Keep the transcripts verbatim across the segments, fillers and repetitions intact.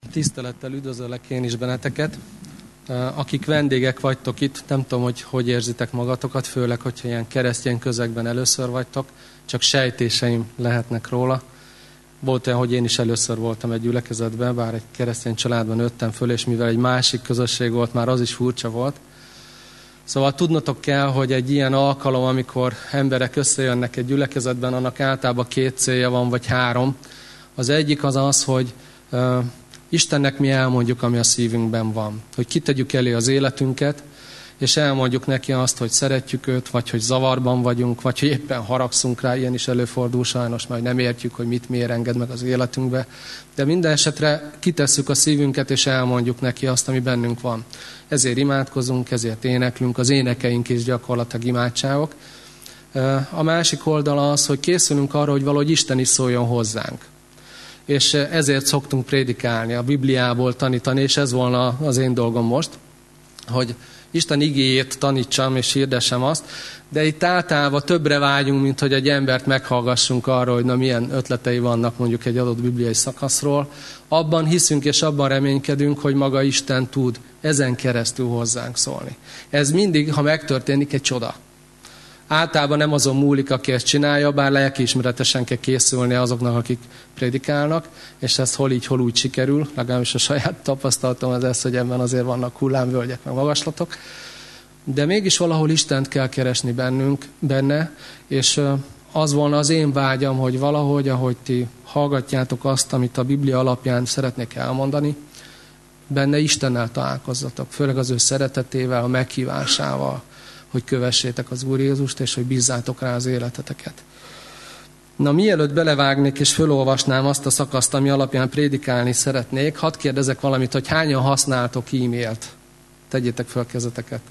Tisztelettel üdvözöllek én is benneteket. Akik vendégek vagytok itt, nem tudom, hogy hogy érzitek magatokat, főleg, hogyha ilyen keresztény közegben először vagytok, csak sejtéseim lehetnek róla. Volt olyan, hogy én is először voltam egy gyülekezetben, bár egy keresztény családban nőttem föl, és mivel egy másik közösség volt, már az is furcsa volt. Szóval tudnotok kell, hogy egy ilyen alkalom, amikor emberek összejönnek egy gyülekezetben, annak általában két célja van, vagy három. Az egyik az az, hogy uh, Istennek mi elmondjuk, ami a szívünkben van. Hogy kitegyük elé az életünket, és elmondjuk neki azt, hogy szeretjük őt, vagy hogy zavarban vagyunk, vagy hogy éppen haragszunk rá, ilyen is előfordul sajnos, majd nem értjük, hogy mit miért enged meg az életünkbe. De minden esetre kitesszük a szívünket, és elmondjuk neki azt, ami bennünk van. Ezért imádkozunk, ezért éneklünk, az énekeink is gyakorlatilag imádságok. A másik oldala az, hogy készülünk arra, hogy valahogy Isten is szóljon hozzánk. És ezért szoktunk prédikálni, a Bibliából tanítani, és ez volna az én dolgom most, hogy Isten igéjét tanítsam és hirdessem azt, de itt általában többre vágyunk, mint hogy egy embert meghallgassunk arról, hogy na milyen ötletei vannak mondjuk egy adott bibliai szakaszról. Abban hiszünk és abban reménykedünk, hogy maga Isten tud ezen keresztül hozzánk szólni. Ez mindig, ha megtörténik, egy csoda. Általában nem azon múlik, aki ezt csinálja, bár lelkiismeretesen kell készülni azoknak, akik prédikálnak, és ez hol így, hol úgy sikerül, legalábbis a saját tapasztalatom az ez, hogy ebben azért vannak hullámvölgyek, meg magaslatok. De mégis valahol Istent kell keresni bennünk, benne, és az volna az én vágyam, hogy valahogy, ahogy ti hallgatjátok azt, amit a Biblia alapján szeretnék elmondani, benne Istennel találkozzatok, főleg az ő szeretetével, a meghívásával, hogy kövessétek az Úr Jézust, és hogy bízzátok rá az életeteket. Na, mielőtt belevágnék, és fölolvasnám azt a szakaszt, ami alapján prédikálni szeretnék, hadd kérdezek valamit, hogy hányan használtok e-mailt? Tegyétek fel a kezeteket.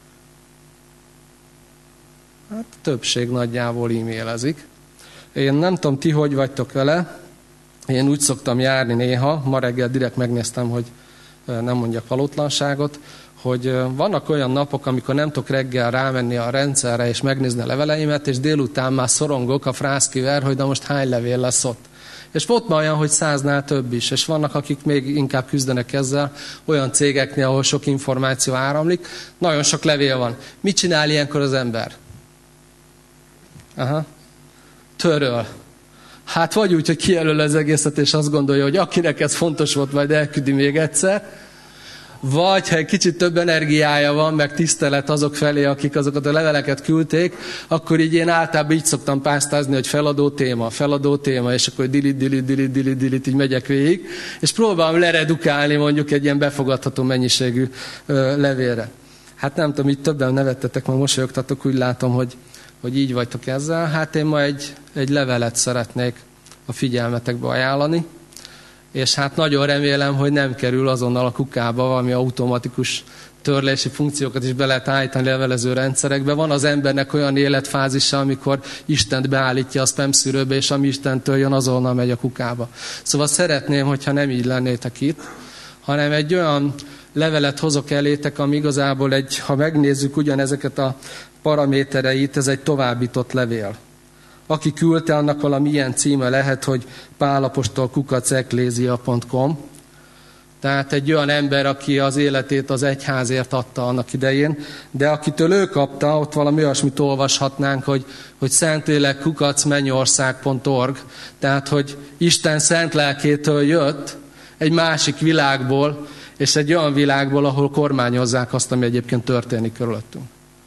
Hát többség nagyjából e-mailezik. Én nem tudom, ti hogy vagytok vele. Én úgy szoktam járni néha, ma reggel direkt megnéztem, hogy nem mondjak valótlanságot, hogy vannak olyan napok, amikor nem tudok reggel rámenni a rendszerre és megnézni a leveleimet, és délután már szorongok a frászkivel, hogy na most hány levél lesz ott. És volt már olyan, hogy száznál több is, és vannak, akik még inkább küzdenek ezzel, olyan cégeknél, ahol sok információ áramlik, nagyon sok levél van. Mit csinál ilyenkor az ember? Aha. Töröl. Hát vagy úgy, hogy kijelöl az egészet, és azt gondolja, hogy akinek ez fontos volt, majd elküldi még egyszer, vagy ha egy kicsit több energiája van, meg tisztelet azok felé, akik azokat a leveleket küldték, akkor így én általában így szoktam pásztázni, hogy feladó téma, feladó téma, és akkor dilit, dilit, dilit, dilit, dilit, így megyek végig, és próbálom leredukálni mondjuk egy ilyen befogadható mennyiségű ö, levélre. Hát nem tudom, így többen nevettetek, meg mosolyogtatok, úgy látom, hogy, hogy így vagytok ezzel. Hát én ma egy, egy levelet szeretnék a figyelmetekbe ajánlani, és hát nagyon remélem, hogy nem kerül azonnal a kukába, valami automatikus törlési funkciókat is be lehet állítani levelező rendszerekbe. Van az embernek olyan életfázisa, amikor Istent beállítja a spam szűrőbe, és ami Istentől jön, azonnal megy a kukába. Szóval szeretném, hogyha nem így lennétek itt, hanem egy olyan levelet hozok elétek, ami igazából egy, ha megnézzük ugyanezeket a paramétereit, ez egy továbbított levél. Aki küldte, annak valami ilyen címe lehet, hogy pálapostol kukac eklézia pont com. Tehát egy olyan ember, aki az életét az egyházért adta annak idején, de akitől ő kapta, ott valami olyasmit olvashatnánk, hogy, hogy szentlélek kukac mennyország pont org. Tehát, hogy Isten szent lelkétől jött egy másik világból, és egy olyan világból, ahol kormányozzák azt, ami egyébként történik körülöttünk.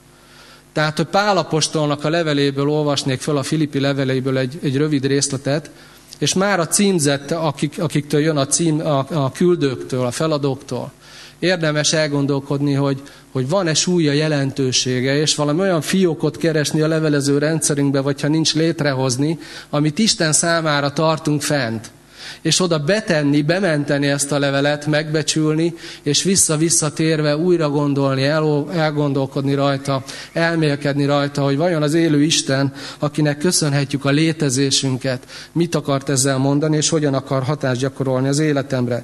Tehát, hogy Pál apostolnak a leveléből olvasnék föl, a Filippi leveléből egy, egy rövid részletet, és már a címzett, akik, akiktől jön a, cím, a, a küldőktől, a feladóktól, érdemes elgondolkodni, hogy, hogy van-e súlya jelentősége, és valami olyan fiókot keresni a levelező rendszerünkbe, vagy ha nincs létrehozni, amit Isten számára tartunk fent. És oda betenni, bementeni ezt a levelet, megbecsülni, és vissza-visszatérve újra gondolni, el, elgondolkodni rajta, elmélkedni rajta, hogy vajon az élő Isten, akinek köszönhetjük a létezésünket, mit akart ezzel mondani, és hogyan akar hatást gyakorolni az életemre.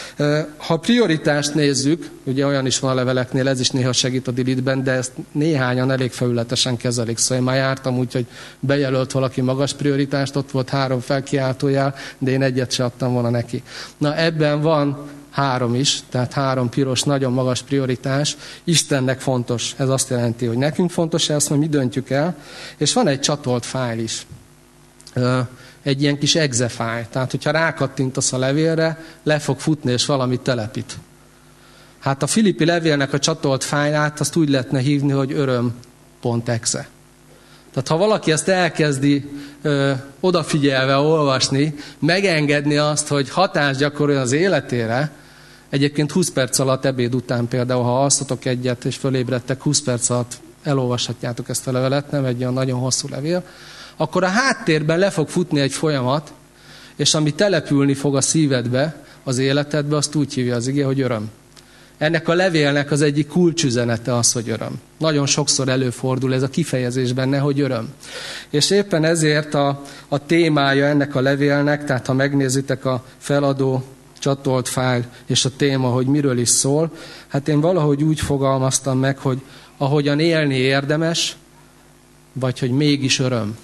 Ha prioritást nézzük, ugye olyan is van a leveleknél, ez is néha segít a dilitben, de ezt néhányan elég felületesen kezelik. Szóval én már jártam úgy, hogy bejelölt valaki magas prioritást, ott volt három felkiáltójel, de én egyet se adtam volna neki. Na ebben van három is, tehát három piros, nagyon magas prioritás, Istennek fontos. Ez azt jelenti, hogy nekünk fontos, ezt majd mi döntjük el, és van egy csatolt fájl is. Egy ilyen kis exe fájl, tehát hogyha rákattintasz a levélre, le fog futni, és valamit telepít. Hát a Filippi levélnek a csatolt fájlát azt úgy lehetne hívni, hogy öröm.exe. Tehát ha valaki ezt elkezdi ö, odafigyelve olvasni, megengedni azt, hogy hatást gyakoroljon az életére, egyébként húsz perc alatt ebéd után például, ha alszatok egyet és fölébredtek, húsz perc alatt elolvashatjátok ezt a levelet, nem egy olyan nagyon hosszú levél, akkor a háttérben le fog futni egy folyamat, és ami települni fog a szívedbe, az életedbe, azt úgy hívja az ige, hogy öröm. Ennek a levélnek az egyik kulcsüzenete az, hogy öröm. Nagyon sokszor előfordul ez a kifejezés benne, hogy öröm. És éppen ezért a, a témája ennek a levélnek, tehát ha megnézitek a feladó csatolt fájl és a téma, hogy miről is szól, hát én valahogy úgy fogalmaztam meg, hogy ahogyan élni érdemes, vagy hogy mégis öröm.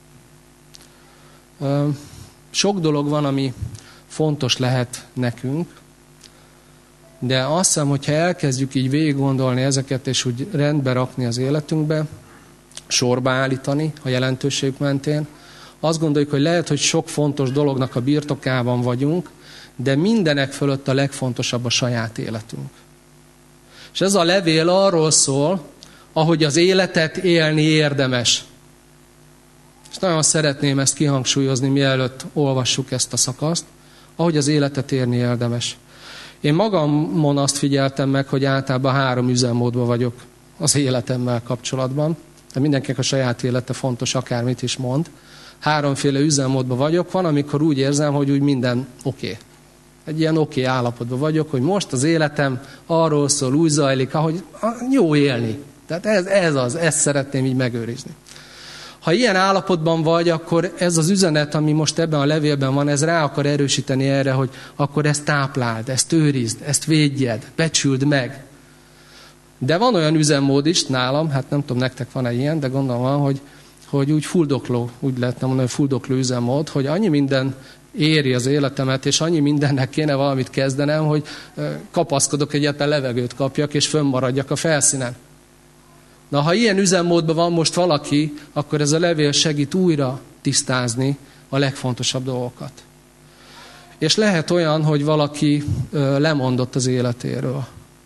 Sok dolog van, ami fontos lehet nekünk, de azt hiszem, hogyha elkezdjük így végig gondolni ezeket, és úgy rendbe rakni az életünkbe, sorba állítani a jelentőség mentén, azt gondoljuk, hogy lehet, hogy sok fontos dolognak a birtokában vagyunk, de mindenek fölött a legfontosabb a saját életünk. És ez a levél arról szól, ahogy az életet élni érdemes. És nagyon szeretném ezt kihangsúlyozni, mielőtt olvassuk ezt a szakaszt, ahogy az életet élni érdemes. Én magamon azt figyeltem meg, hogy általában három üzemmódban vagyok az életemmel kapcsolatban, de mindenkinek a saját élete fontos, akármit is mond. Háromféle üzemmódban vagyok, van, amikor úgy érzem, hogy úgy minden oké. Okay. Egy ilyen oké okay állapotban vagyok, hogy most az életem arról szól, úgy zajlik, ahogy jó élni. Tehát ez, ez az, ezt szeretném így megőrizni. Ha ilyen állapotban vagy, akkor ez az üzenet, ami most ebben a levélben van, ez rá akar erősíteni erre, hogy akkor ezt tápláld, ezt őrizd, ezt védjed, becsüld meg. De van olyan üzemmód is nálam, hát nem tudom, nektek van-e ilyen, de gondolom van, hogy, hogy úgy fuldokló, úgy lehetne mondani, hogy fuldokló üzemmód, hogy annyi minden éri az életemet, és annyi mindennek kéne valamit kezdenem, hogy kapaszkodok, egyáltalán levegőt kapjak, és fönnmaradjak a felszínen. Na, ha ilyen üzemmódban van most valaki, akkor ez a levél segít újra tisztázni a legfontosabb dolgokat. És lehet olyan, hogy valaki ö, lemondott az életéről.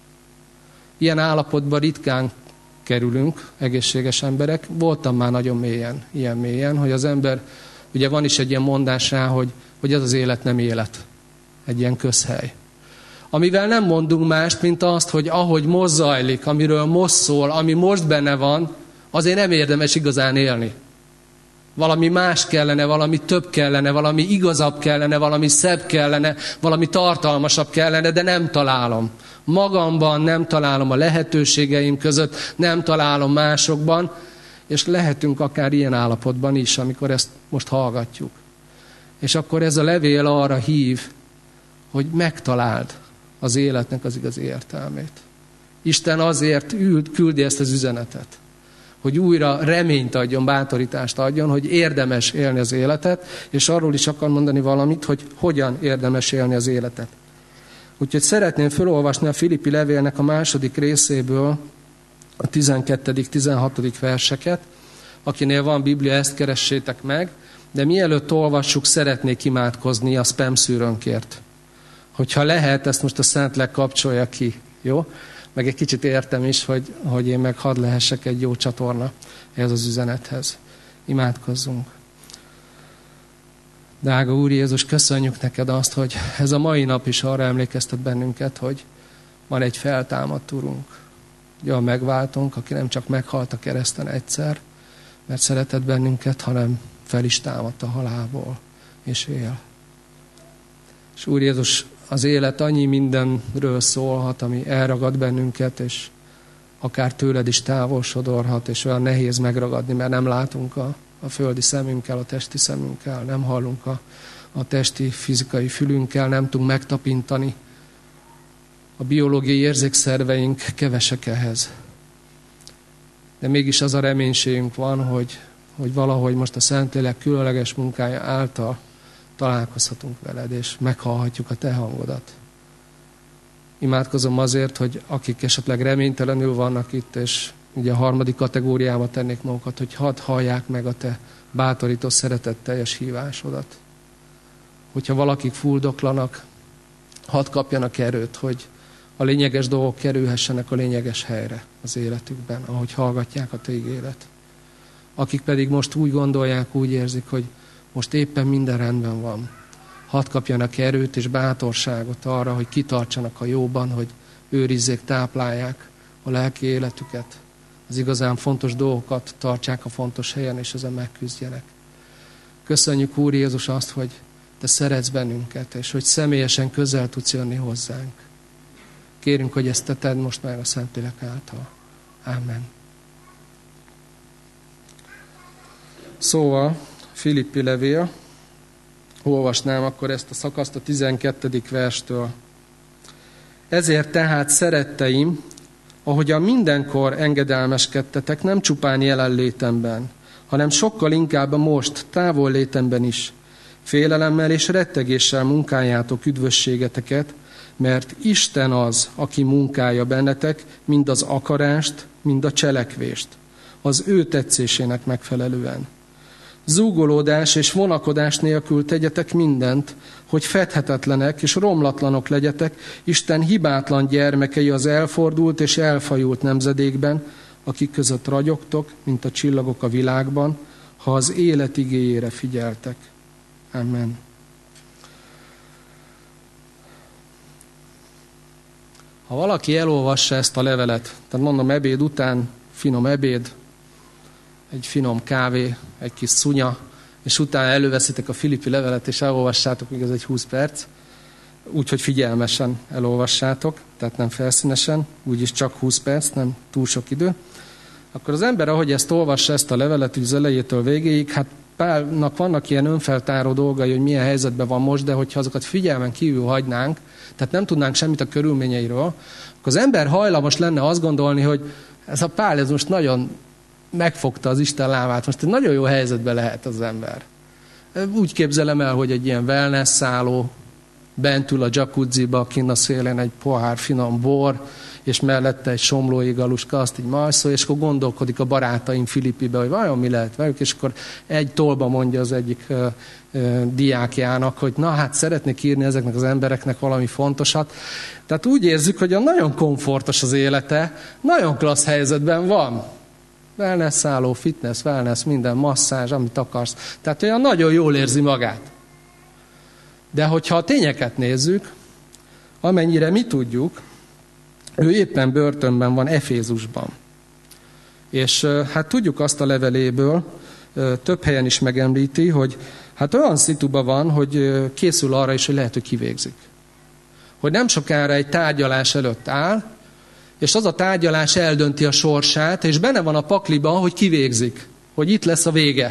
Ilyen állapotban ritkán kerülünk, egészséges emberek. Voltam már nagyon mélyen, ilyen mélyen, hogy az ember, ugye van is egy ilyen mondás rá, hogy, hogy ez az élet nem élet. Egy ilyen közhely. Amivel nem mondunk mást, mint azt, hogy ahogy most zajlik, amiről most szól, ami most benne van, azért nem érdemes igazán élni. Valami más kellene, valami több kellene, valami igazabb kellene, valami szebb kellene, valami tartalmasabb kellene, de nem találom. Magamban nem találom, a lehetőségeim között nem találom másokban, és lehetünk akár ilyen állapotban is, amikor ezt most hallgatjuk. És akkor ez a levél arra hív, hogy megtaláld az életnek az igazi értelmét. Isten azért ült, küldi ezt az üzenetet, hogy újra reményt adjon, bátorítást adjon, hogy érdemes élni az életet, és arról is akar mondani valamit, hogy hogyan érdemes élni az életet. Úgyhogy szeretném felolvasni a Filippi levélnek a második részéből a tizenkettedik tizenhatodik verseket. Akinél van Biblia, ezt keressétek meg, de mielőtt olvassuk, szeretnék imádkozni a spam szűrőnkért. Hogyha lehet, ezt most a Szentlélek kapcsolja ki, jó? Meg egy kicsit értem is, hogy, hogy én meg hadd lehessek egy jó csatorna ehhez az üzenethez. Imádkozzunk. Drága Úr Jézus, köszönjük neked azt, hogy ez a mai nap is arra emlékeztet bennünket, hogy van egy feltámadt Urunk, egy olyan megváltónk, aki nem csak meghalt a kereszten egyszer, mert szeretett bennünket, hanem fel is támadt a halálból, és él. És Úr Jézus, az élet annyi mindenről szólhat, ami elragad bennünket, és akár tőled is távol sodorhat, és olyan nehéz megragadni, mert nem látunk a, a földi szemünkkel, a testi szemünkkel, nem hallunk a, a testi, fizikai fülünkkel, nem tudunk megtapintani. A biológiai érzékszerveink kevesek ehhez. De mégis az a reménységünk van, hogy, hogy valahogy most a Szentlélek különleges munkája által találkozhatunk veled, és meghallhatjuk a te hangodat. Imádkozom azért, hogy akik esetleg reménytelenül vannak itt, és ugye a harmadik kategóriába tennék magukat, hogy hadd hallják meg a te bátorító, szeretetteljes hívásodat. Hogyha valakik fuldoklanak, hadd kapjanak erőt, hogy a lényeges dolgok kerülhessenek a lényeges helyre az életükben, ahogy hallgatják a te ígéret. Akik pedig most úgy gondolják, úgy érzik, hogy most éppen minden rendben van, hadd kapjanak erőt és bátorságot arra, hogy kitartsanak a jóban, hogy őrizzék, táplálják a lelki életüket, az igazán fontos dolgokat tartsák a fontos helyen, és ezen megküzdjenek. Köszönjük, Úr Jézus, azt, hogy te szeretsz bennünket, és hogy személyesen közel tudsz jönni hozzánk. Kérünk, hogy ezt te tedd most meg a Szentlélek által. Amen. Szóval, Filippi levél, olvasnám akkor ezt a szakaszt a tizenkettedik verstől. Ezért tehát, szeretteim, ahogyan mindenkor engedelmeskedtetek, nem csupán jelenlétemben, hanem sokkal inkább a most, távol létemben is, félelemmel és rettegéssel munkáljátok üdvösségeteket, mert Isten az, aki munkálja bennetek, mind az akarást, mind a cselekvést, az ő tetszésének megfelelően. Zúgolódás és vonakodás nélkül tegyetek mindent, hogy fedhetetlenek és romlatlanok legyetek, Isten hibátlan gyermekei az elfordult és elfajult nemzedékben, akik között ragyogtok, mint a csillagok a világban, ha az élet igéjére figyeltek. Amen. Ha valaki elolvassa ezt a levelet, tehát mondom ebéd után, finom ebéd, egy finom kávé, egy kis szunya, és utána előveszitek a Filippi levelet, és elolvassátok, még ez egy húsz perc, úgyhogy figyelmesen elolvassátok, tehát nem felszínesen, úgyis csak húsz perc, nem túl sok idő, akkor az ember, ahogy ezt olvassa, ezt a levelet, az elejétől végéig, hát Pálnak vannak ilyen önfeltáró dolgai, hogy milyen helyzetben van most, de hogyha azokat figyelmen kívül hagynánk, tehát nem tudnánk semmit a körülményeiről, akkor az ember hajlamos lenne azt gondolni, hogy ez a Pál ez most nagyon megfogta az Isten lábát, most egy nagyon jó helyzetben lehet az ember. Úgy képzelem el, hogy egy ilyen wellness szálló, bent ül a jacuzziba, kinn a szélén egy pohár finom bor, és mellette egy somlói galuska, azt így majszol, és akkor gondolkodik a barátaim Filippibe, hogy vajon mi lehet velük, és akkor egy tolba mondja az egyik ö, ö, diákjának, hogy na hát szeretnék írni ezeknek az embereknek valami fontosat. Tehát úgy érzük, hogy a nagyon komfortos az élete, nagyon klassz helyzetben van. Wellness szálló, fitness, wellness, minden, masszázs, amit akarsz. Tehát olyan nagyon jól érzi magát. De hogyha a tényeket nézzük, amennyire mi tudjuk, ő éppen börtönben van, Efézusban. És hát tudjuk azt a leveléből, több helyen is megemlíti, hogy hát olyan szituban van, hogy készül arra is, hogy lehet, hogy kivégzik. Hogy nem sokára egy tárgyalás előtt áll, és az a tárgyalás eldönti a sorsát, és benne van a pakliban, hogy kivégzik, hogy itt lesz a vége.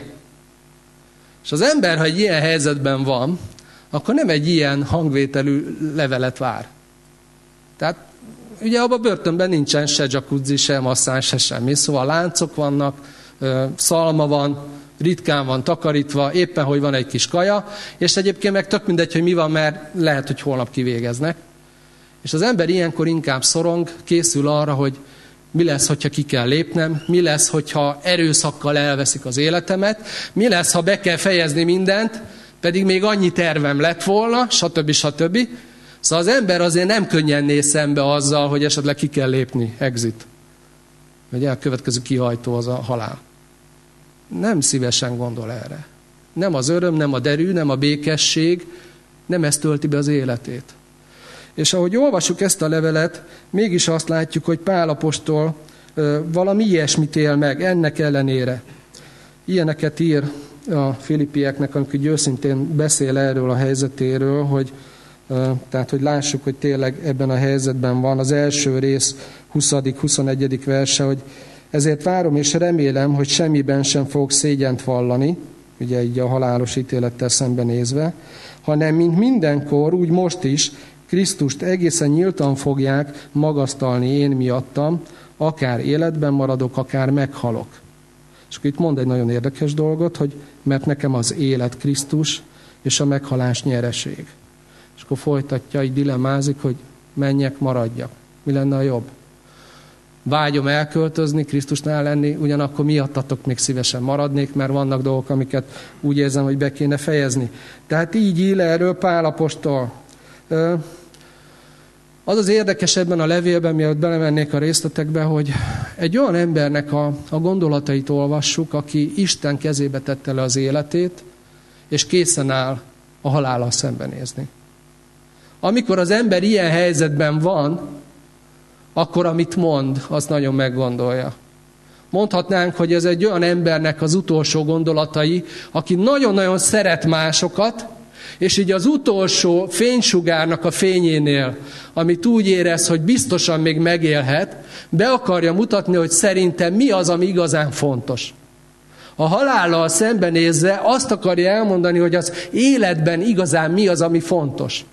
És az ember, ha egy ilyen helyzetben van, akkor nem egy ilyen hangvételű levelet vár. Tehát ugye abban a börtönben nincsen se jacuzzi, se masszázs, se semmi. Szóval láncok vannak, szalma van, ritkán van takarítva, éppen, hogy van egy kis kaja, és egyébként meg tök mindegy, hogy mi van, mert lehet, hogy holnap kivégeznek. És az ember ilyenkor inkább szorong, készül arra, hogy mi lesz, hogyha ki kell lépnem, mi lesz, hogyha erőszakkal elveszik az életemet, mi lesz, ha be kell fejezni mindent, pedig még annyi tervem lett volna, stb. stb. Szóval az ember azért nem könnyen néz szembe azzal, hogy esetleg ki kell lépni, exit. Vagy a következő kihajtó az a halál. Nem szívesen gondol erre. Nem az öröm, nem a derű, nem a békesség, nem ez tölti be az életét. És ahogy olvassuk ezt a levelet, mégis azt látjuk, hogy Pál apostol valami ilyesmit él meg, ennek ellenére. Ilyeneket ír a filippieknek, amikor őszintén beszél erről a helyzetéről, hogy, tehát, hogy lássuk, hogy tényleg ebben a helyzetben van. Az első rész huszadik huszonegyedik verse, hogy ezért várom és remélem, hogy semmiben sem fogok szégyent vallani, ugye így a halálos ítélettel szembenézve, hanem mint mindenkor, úgy most is, Krisztust egészen nyíltan fogják magasztalni én miattam, akár életben maradok, akár meghalok. És akkor itt mond egy nagyon érdekes dolgot, hogy mert nekem az élet Krisztus, és a meghalás nyereség. És akkor folytatja, így dilemmázik, hogy menjek, maradjak. Mi lenne a jobb? Vágyom elköltözni, Krisztusnál lenni, ugyanakkor miattatok még szívesen maradnék, mert vannak dolgok, amiket úgy érzem, hogy be kéne fejezni. Tehát így ír erről Pál apostol. Az az érdekes ebben a levélben, mielőtt belemennék a részletekbe, hogy egy olyan embernek a, a gondolatait olvassuk, aki Isten kezébe tette le az életét, és készen áll a halállal szembenézni. Amikor az ember ilyen helyzetben van, akkor amit mond, azt nagyon meggondolja. Mondhatnánk, hogy ez egy olyan embernek az utolsó gondolatai, aki nagyon-nagyon szeret másokat, és így az utolsó fénysugárnak a fényénél, amit úgy érez, hogy biztosan még megélhet, be akarja mutatni, hogy szerintem mi az, ami igazán fontos. A halállal szembenézve azt akarja elmondani, hogy az életben igazán mi az, ami fontos.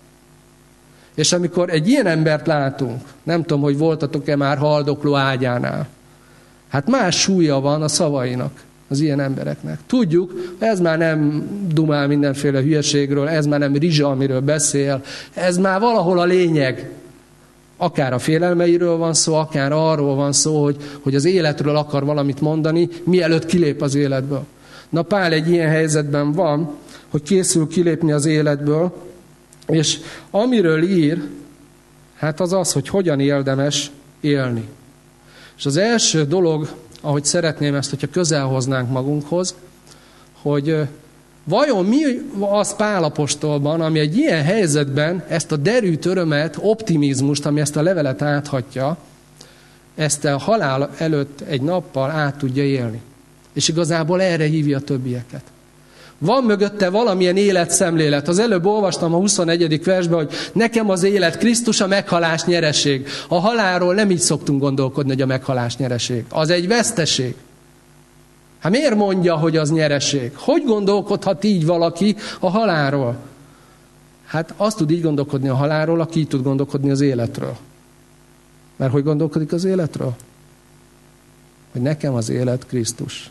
És amikor egy ilyen embert látunk, nem tudom, hogy voltatok-e már haldokló ágyánál, hát más súlya van a szavainak, az ilyen embereknek. Tudjuk, ez már nem dumál mindenféle hülyeségről, ez már nem rizsa, amiről beszél, ez már valahol a lényeg. Akár a félelmeiről van szó, akár arról van szó, hogy, hogy az életről akar valamit mondani, mielőtt kilép az életből. Na Pál egy ilyen helyzetben van, hogy készül kilépni az életből, és amiről ír, hát az az, hogy hogyan érdemes élni. És az első dolog, ahogy szeretném ezt, hogyha közel hoznánk magunkhoz, hogy vajon mi az Pál apostolban, ami egy ilyen helyzetben ezt a derűt, örömet, optimizmust, ami ezt a levelet áthatja, ezt a halál előtt egy nappal át tudja élni. És igazából erre hívja a többieket. Van mögötte valamilyen életszemlélet. Az előbb olvastam a huszonegyedik versben, hogy nekem az élet Krisztus, a meghalás nyereség. A halálról nem így szoktunk gondolkodni, hogy a meghalás nyereség. Az egy veszteség. Hát miért mondja, hogy az nyereség? Hogy gondolkodhat így valaki a halálról? Hát azt tud így gondolkodni a halálról, aki így tud gondolkodni az életről. Mert hogy gondolkodik az életről? Hogy nekem az élet Krisztus.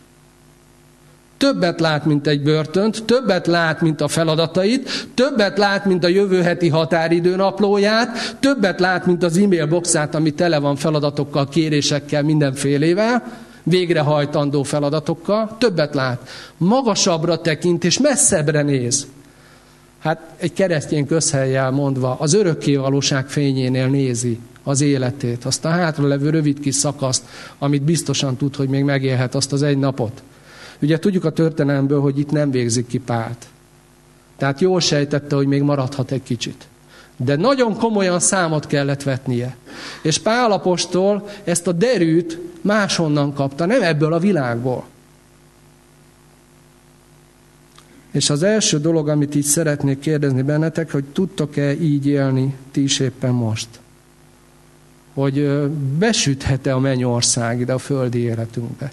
Többet lát, mint egy börtönt, többet lát, mint a feladatait, többet lát, mint a jövő heti határidő naplóját, többet lát, mint az e-mail boxát, ami tele van feladatokkal, kérésekkel, mindenfélével, végrehajtandó feladatokkal, többet lát. Magasabbra tekint és messzebbre néz. Hát egy keresztény közhellyel mondva, az örökkévalóság fényénél nézi az életét, azt a hátralevő rövid kis szakaszt, amit biztosan tud, hogy még megélhet azt az egy napot. Ugye tudjuk a történelemből, hogy itt nem végzik ki Pált. Tehát jól sejtette, hogy még maradhat egy kicsit. De nagyon komolyan számot kellett vetnie. És Pál apostol ezt a derűt máshonnan kapta, nem ebből a világból. És az első dolog, amit így szeretnék kérdezni bennetek, hogy tudtok-e így élni ti is éppen most? Hogy besüthet-e a mennyország ide a földi életünkbe?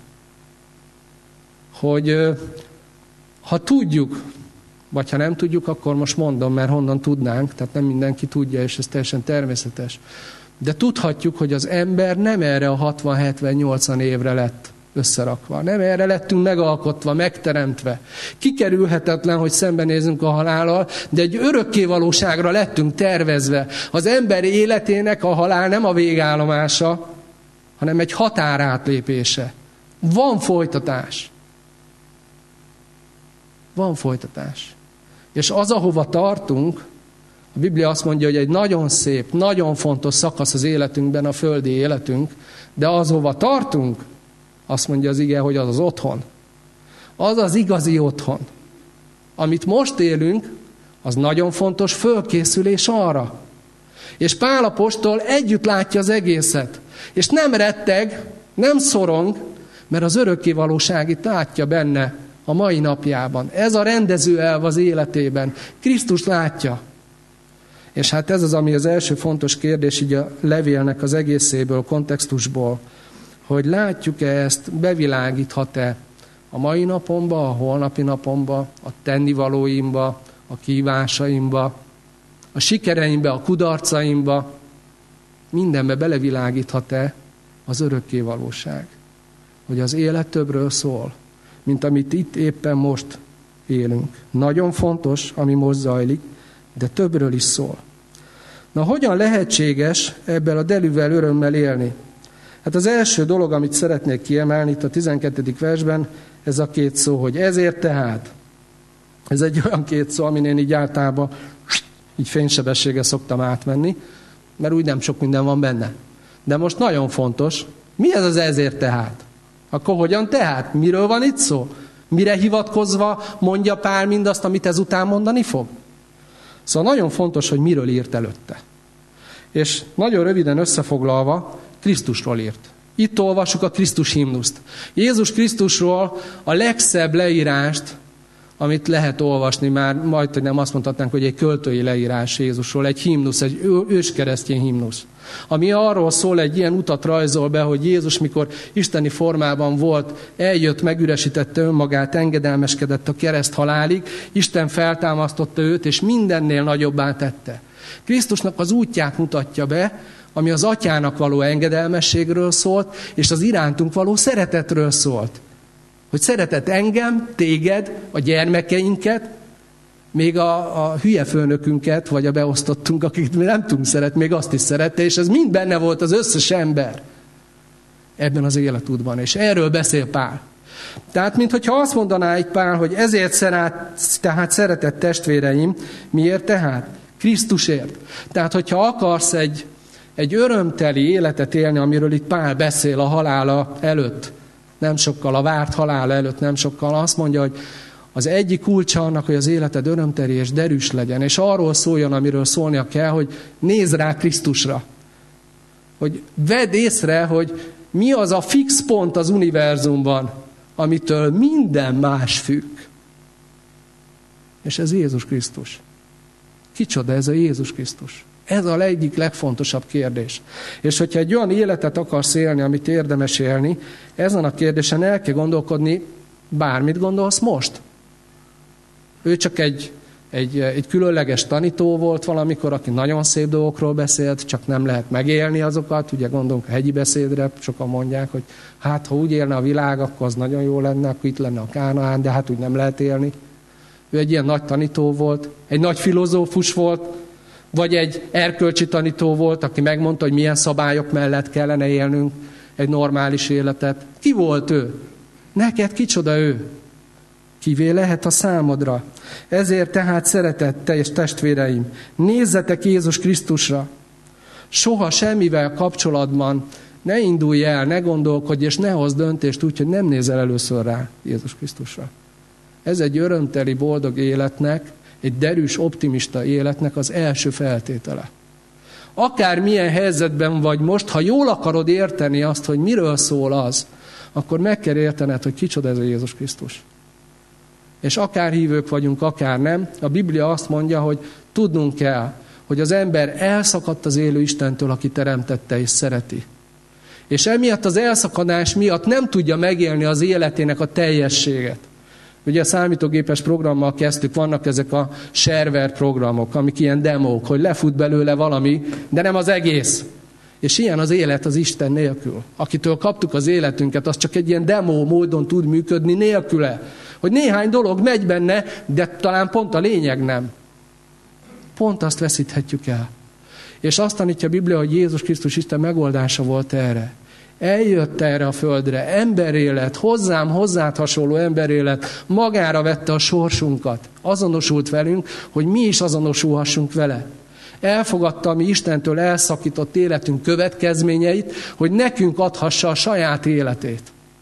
Hogy ha tudjuk, vagy ha nem tudjuk, akkor most mondom, mert honnan tudnánk, tehát nem mindenki tudja, és ez teljesen természetes. De tudhatjuk, hogy az ember nem erre a hatvan, hetven, nyolcvan évre lett összerakva. Nem erre lettünk megalkotva, megteremtve. Kikerülhetetlen, hogy szembenézünk a halállal, de egy örökkévalóságra lettünk tervezve. Az ember életének a halál nem a végállomása, hanem egy határátlépése. Van folytatás. Van folytatás. És az, ahova tartunk, a Biblia azt mondja, hogy egy nagyon szép, nagyon fontos szakasz az életünkben, a földi életünk, de az, hova tartunk, azt mondja az ige, hogy az az otthon. Az az igazi otthon. Amit most élünk, az nagyon fontos fölkészülés arra. És Pál apostol együtt látja az egészet. És nem retteg, nem szorong, mert az örökkévalóságit látja benne a mai napjában. Ez a rendező elv az életében. Krisztus látja. És hát ez az, ami az első fontos kérdés így a levélnek az egészéből, kontextusból, hogy látjuk-e ezt, bevilágíthat-e a mai napomba, a holnapi napomba, a tennivalóimba, a kívásaimba, a sikereimbe, a kudarcaimba, mindenbe belevilágíthat-e az örökkévalóság. Hogy az élet többről szól, mint amit itt éppen most élünk. Nagyon fontos, ami most zajlik, de többről is szól. Na, hogyan lehetséges ebben a delűvel örömmel élni? Hát az első dolog, amit szeretnék kiemelni itt a tizenkettedik versben, ez a két szó, hogy ezért tehát. Ez egy olyan két szó, amin én így általában így fénysebességgel szoktam átmenni, mert úgy nem sok minden van benne. De most nagyon fontos, mi ez az ezért tehát? Akkor hogyan tehát? Miről van itt szó? Mire hivatkozva mondja Pál mindazt, amit ezután mondani fog? Szóval nagyon fontos, hogy miről írt előtte. És nagyon röviden összefoglalva, Krisztusról írt. Itt olvassuk a Krisztus himnuszt. Jézus Krisztusról a legszebb leírást, amit lehet olvasni, már majd, hogy nem azt mondhatnánk, hogy egy költői leírás Jézusról, egy himnusz, egy őskeresztény himnusz, ami arról szól, egy ilyen utat rajzol be, hogy Jézus, mikor isteni formában volt, eljött, megüresítette önmagát, engedelmeskedett a kereszt halálig, Isten feltámasztotta őt, és mindennél nagyobbá tette. Krisztusnak az útját mutatja be, ami az atyának való engedelmességről szólt, és az irántunk való szeretetről szólt. Hogy szeretett engem, téged, a gyermekeinket, még a, a hülye főnökünket, vagy a beosztottunk, akit mi nem tudunk szeretni, még azt is szerette, és ez mind benne volt az összes ember ebben az életútban, és erről beszél Pál. Tehát, minthogyha azt mondaná egy Pál, hogy ezért szerát, tehát szeretett testvéreim, miért tehát? Krisztusért. Tehát, hogyha akarsz egy, egy örömteli életet élni, amiről itt Pál beszél a halála előtt, nem sokkal, a várt halála előtt nem sokkal, azt mondja, hogy az egyik kulcsa annak, hogy az életed örömteli és derűs legyen, és arról szóljon, amiről szólnia kell, hogy nézz rá Krisztusra. Hogy vedd észre, hogy mi az a fix pont az univerzumban, amitől minden más függ. És ez Jézus Krisztus. Kicsoda ez a Jézus Krisztus? Ez a egyik legfontosabb kérdés. És hogyha egy olyan életet akarsz élni, amit érdemes élni, ezen a kérdésen el kell gondolkodni, bármit gondolsz most. Ő csak egy, egy, egy különleges tanító volt valamikor, aki nagyon szép dolgokról beszélt, csak nem lehet megélni azokat. Ugye gondolunk a hegyi beszédre, sokan mondják, hogy hát ha úgy élne a világ, akkor az nagyon jó lenne, akkor itt lenne a Kánaán, de hát úgy nem lehet élni. Ő egy ilyen nagy tanító volt, egy nagy filozófus volt, vagy egy erkölcsi tanító volt, aki megmondta, hogy milyen szabályok mellett kellene élnünk egy normális életet. Ki volt ő? Neked kicsoda ő? Kivé lehet a számodra? Ezért tehát szeretett és testvéreim, nézzetek Jézus Krisztusra. Soha semmivel kapcsolatban ne indulj el, ne gondolkodj, és ne hozz döntést úgy, hogy nem nézel először rá Jézus Krisztusra. Ez egy örömteli, boldog életnek, egy derűs, optimista életnek az első feltétele. Akár milyen helyzetben vagy most, ha jól akarod érteni azt, hogy miről szól az, akkor meg kell értened, hogy kicsoda ez a Jézus Krisztus. És akár hívők vagyunk, akár nem, a Biblia azt mondja, hogy tudnunk kell, hogy az ember elszakadt az élő Istentől, aki teremtette és szereti. És emiatt az elszakadás miatt nem tudja megélni az életének a teljességet. Ugye a számítógépes programmal kezdtük, vannak ezek a shareware programok, amik ilyen demók, hogy lefut belőle valami, de nem az egész. És ilyen az élet az Isten nélkül. Akitől kaptuk az életünket, az csak egy ilyen demo módon tud működni nélküle. Hogy néhány dolog megy benne, de talán pont a lényeg nem. Pont azt veszíthetjük el. És azt tanítja a Biblia, hogy Jézus Krisztus Isten megoldása volt erre. Eljött erre a földre, emberélet, hozzám, hozzád hasonló emberélet, magára vette a sorsunkat, azonosult velünk, hogy mi is azonosulhassunk vele. Elfogadta a mi Istentől elszakított életünk következményeit, hogy nekünk adhassa a saját életét.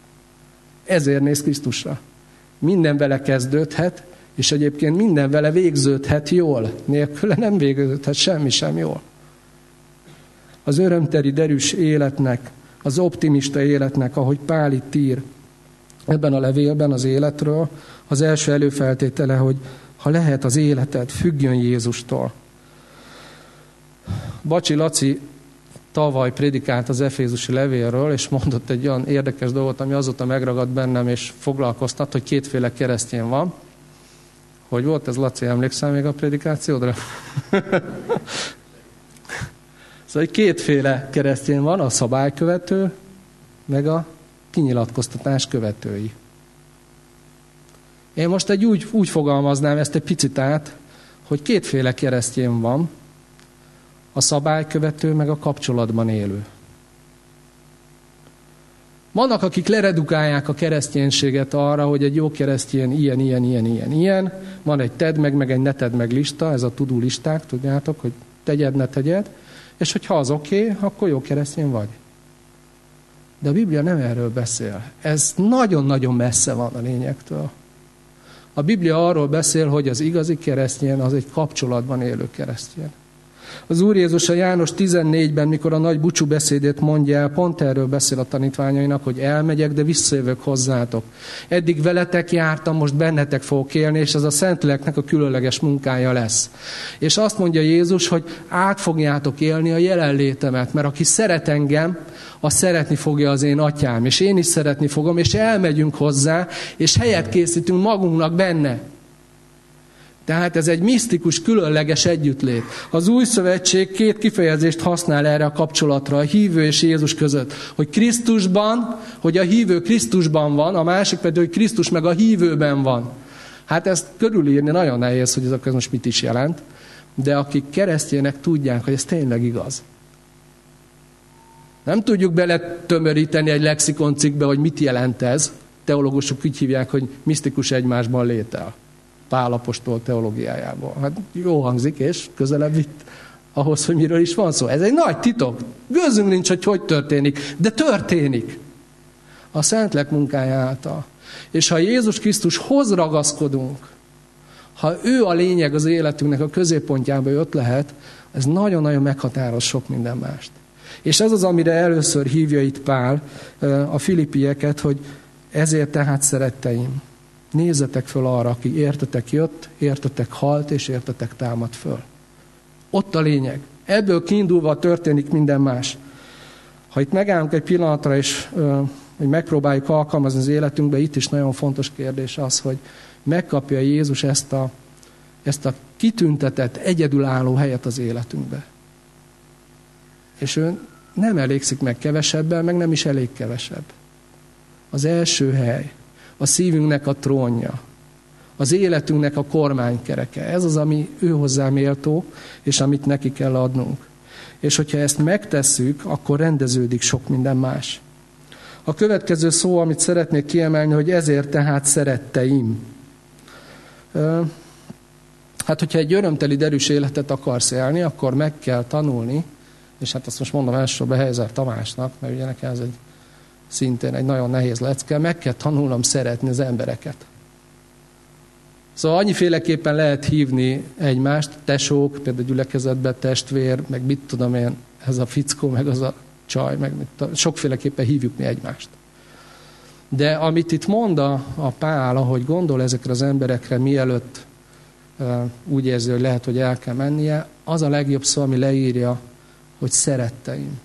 Ezért néz Krisztusra. Minden vele kezdődhet, és egyébként minden vele végződhet jól. Nélküle nem végződhet semmi sem jól. Az örömteli, derűs életnek, az optimista életnek, ahogy Pál itt ír ebben a levélben az életről, az első előfeltétele, hogy ha lehet az életed, függjön Jézustól. Bacsi Laci tavaly prédikált az efézusi levélről, és mondott egy olyan érdekes dolgot, ami azóta megragadt bennem, és foglalkoztat, hogy kétféle keresztény van. Hogy volt ez, Laci, emlékszel még a prédikációdra? Szóval kétféle keresztény van, a szabálykövető, meg a kinyilatkoztatás követői. Én most egy úgy, úgy fogalmaznám ezt egy picit át, hogy kétféle keresztény van. a szabálykövető, meg a kapcsolatban élő. Vannak, akik leredukálják a kereszténységet arra, hogy egy jó keresztény ilyen, ilyen, ilyen, ilyen, ilyen. Van egy tedd meg, meg egy ne tedd meg lista, ez a to-do listák, tudjátok, hogy tegyed, ne tegyed, és hogyha az oké, okay, akkor jó keresztény vagy. De a Biblia nem erről beszél. Ez nagyon-nagyon messze van a lényegtől. A Biblia arról beszél, hogy az igazi keresztény az egy kapcsolatban élő keresztény. Az Úr Jézus a János tizennégyben, mikor a nagy búcsú beszédét mondja el, pont erről beszél a tanítványainak, hogy elmegyek, de visszajövök hozzátok. Eddig veletek jártam, most bennetek fogok élni, és ez a Szentléleknek a különleges munkája lesz. És azt mondja Jézus, hogy át fogjátok élni a jelenlétemet, mert aki szeret engem, az szeretni fogja az én atyám, és én is szeretni fogom, és elmegyünk hozzá, és helyet készítünk magunknak benne. Tehát ez egy misztikus, különleges együttlét. Az Új Szövetség két kifejezést használ erre a kapcsolatra, a hívő és Jézus között. Hogy Krisztusban, hogy a hívő Krisztusban van, a másik pedig, hogy Krisztus meg a hívőben van. Hát ezt körülírni nagyon nehéz, hogy ez most mit is jelent, de akik keresztjének tudják, hogy ez tényleg igaz. Nem tudjuk beletömöríteni egy lexikon cikkbe, hogy mit jelent ez. Teológusok úgy hívják, hogy misztikus egymásban létel. Pál apostol teológiájából. Hát jó hangzik, és közelebb vitt ahhoz, hogy miről is van szó. Ez egy nagy titok. Gőzünk nincs, hogy hogy történik, de történik. A Szentlélek munkája által. És ha Jézus Krisztushoz ragaszkodunk, ha ő a lényeg az életünknek a középpontjába jött lehet, ez nagyon-nagyon meghatároz sok minden mást. És ez az, amire először hívja itt Pál a filippieket, hogy ezért tehát szeretteim, nézzetek föl arra, aki értetek jött, értetek halt, és értetek támad föl. Ott a lényeg. Ebből kiindulva történik minden más. Ha itt megállunk egy pillanatra, és hogy megpróbáljuk alkalmazni az életünkbe, itt is nagyon fontos kérdés az, hogy megkapja Jézus ezt a, ezt a kitüntetett, egyedülálló helyet az életünkbe. És ő nem elégszik meg kevesebben, meg nem is elég kevesebb. Az első hely, a szívünknek a trónja, az életünknek a kormánykereke. Ez az, ami ő hozzá méltó, és amit neki kell adnunk. És hogyha ezt megtesszük, akkor rendeződik sok minden más. A következő szó, amit szeretnék kiemelni, hogy ezért tehát szeretteim. Hát, hogyha egy örömteli, derűs életet akarsz élni, akkor meg kell tanulni, és hát azt most mondom elsősorban Heizer Tamásnak, mert ugye nekem ez egy szintén egy nagyon nehéz lecke, meg kell tanulnom szeretni az embereket. Szóval annyiféleképpen lehet hívni egymást, tesók, például gyülekezetben testvér, meg mit tudom én, ez a fickó, meg az a csaj, meg mit, sokféleképpen hívjuk mi egymást. De amit itt mond a, a Pál, ahogy gondol ezekre az emberekre, mielőtt uh, úgy érzi, hogy lehet, hogy el kell mennie, az a legjobb szó, ami leírja, hogy szeretteim.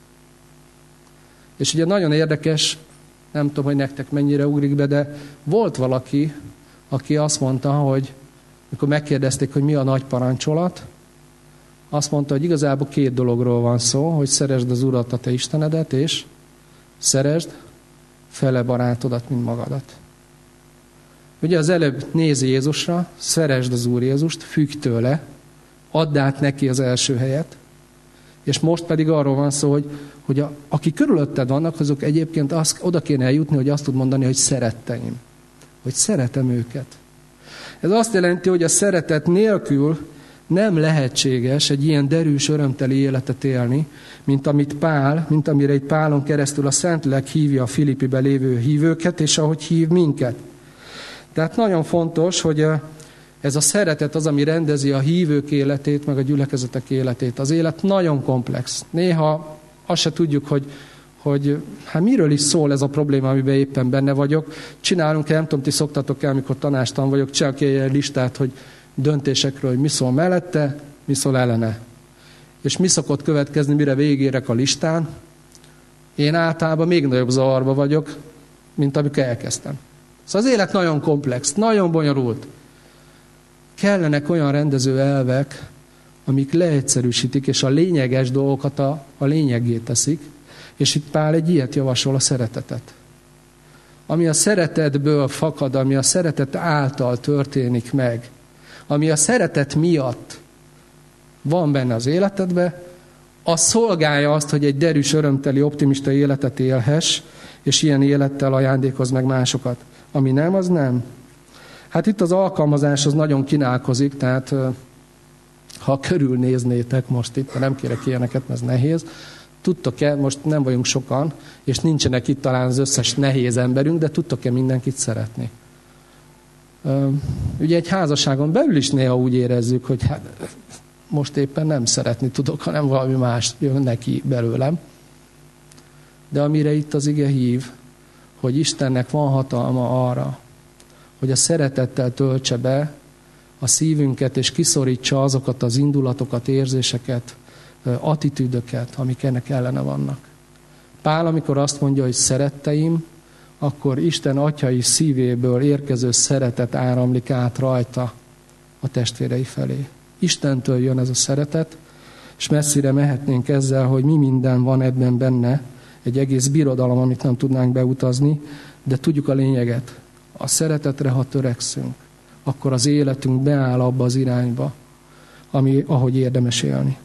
És ugye nagyon érdekes, nem tudom, hogy nektek mennyire ugrik be, de volt valaki, aki azt mondta, hogy mikor megkérdezték, hogy mi a nagy parancsolat, azt mondta, hogy igazából két dologról van szó, hogy szeresd az Urat, a te Istenedet, és szeresd fele barátodat, mint magadat. Ugye az előbb néz Jézusra, szeresd az Úr Jézust, függ tőle, add át neki az első helyet, és most pedig arról van szó, hogy, hogy a, aki körülötted vannak, azok egyébként az, oda kéne eljutni, hogy azt tud mondani, hogy szeretteim. Hogy szeretem őket. Ez azt jelenti, hogy a szeretet nélkül nem lehetséges egy ilyen derűs, örömteli életet élni, mint amit Pál, mint amire egy Pálon keresztül a Szentlélek hívja a Filippibe lévő hívőket, és ahogy hív minket. Tehát nagyon fontos, hogy ez a szeretet az, ami rendezi a hívők életét, meg a gyülekezetek életét. Az élet nagyon komplex. Néha azt se tudjuk, hogy, hogy hát miről is szól ez a probléma, amiben éppen benne vagyok. Csinálunk, nem tudom, ti szoktatok el, amikor tanácstan vagyok, csinálok egy listát, hogy döntésekről, hogy mi szól mellette, mi szól ellene. És mi szokott következni, mire végérek a listán? Én általában még nagyobb zavarba vagyok, mint amikor elkezdtem. Szóval az élet nagyon komplex, nagyon bonyolult. Kellenek olyan rendező elvek, amik leegyszerűsítik, és a lényeges dolgokat a, a lényeggé teszik. És itt Pál egy ilyet javasol, a szeretetet. Ami a szeretetből fakad, ami a szeretet által történik meg, ami a szeretet miatt van benne az életedben, az szolgálja azt, hogy egy derűs, örömteli, optimista életet élhess, és ilyen élettel ajándékozz meg másokat. Ami nem, az nem. Hát itt az alkalmazás az nagyon kínálkozik, tehát ha körülnéznétek most itt, nem kérek ilyeneket, mert ez nehéz, tudtok-e, most nem vagyunk sokan, és nincsenek itt talán az összes nehéz emberünk, de tudtok-e mindenkit szeretni? Ugye egy házasságon belül is néha úgy érezzük, hogy hát most éppen nem szeretni tudok, hanem valami más jön neki belőlem. De amire itt az ige hív, hogy Istennek van hatalma arra, hogy a szeretettel töltse be a szívünket, és kiszorítsa azokat az indulatokat, érzéseket, attitűdöket, amik ennek ellene vannak. Pál, amikor azt mondja, hogy szeretteim, akkor Isten atyai szívéből érkező szeretet áramlik át rajta a testvérei felé. Istentől jön ez a szeretet, és messzire mehetnénk ezzel, hogy mi minden van ebben benne, egy egész birodalom, amit nem tudnánk beutazni, de tudjuk a lényeget. A szeretetre, ha törekszünk, akkor az életünk beáll abba az irányba, ami, ahogy érdemes élni.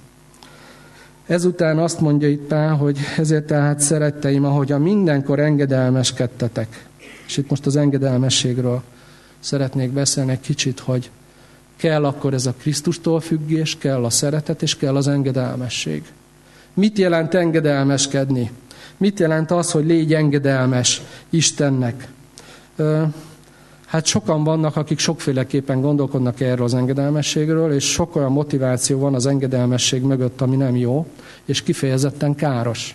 Ezután azt mondja itt Pál, hogy ezért tehát szeretteim, ahogyan mindenkor engedelmeskedtetek. És itt most az engedelmességről szeretnék beszélni egy kicsit, hogy kell akkor ez a Krisztustól függés, kell a szeretet, és kell az engedelmesség. Mit jelent engedelmeskedni? Mit jelent az, hogy légy engedelmes Istennek? Hát sokan vannak, akik sokféleképpen gondolkodnak erről az engedelmességről, és sok olyan motiváció van az engedelmesség mögött, ami nem jó, és kifejezetten káros.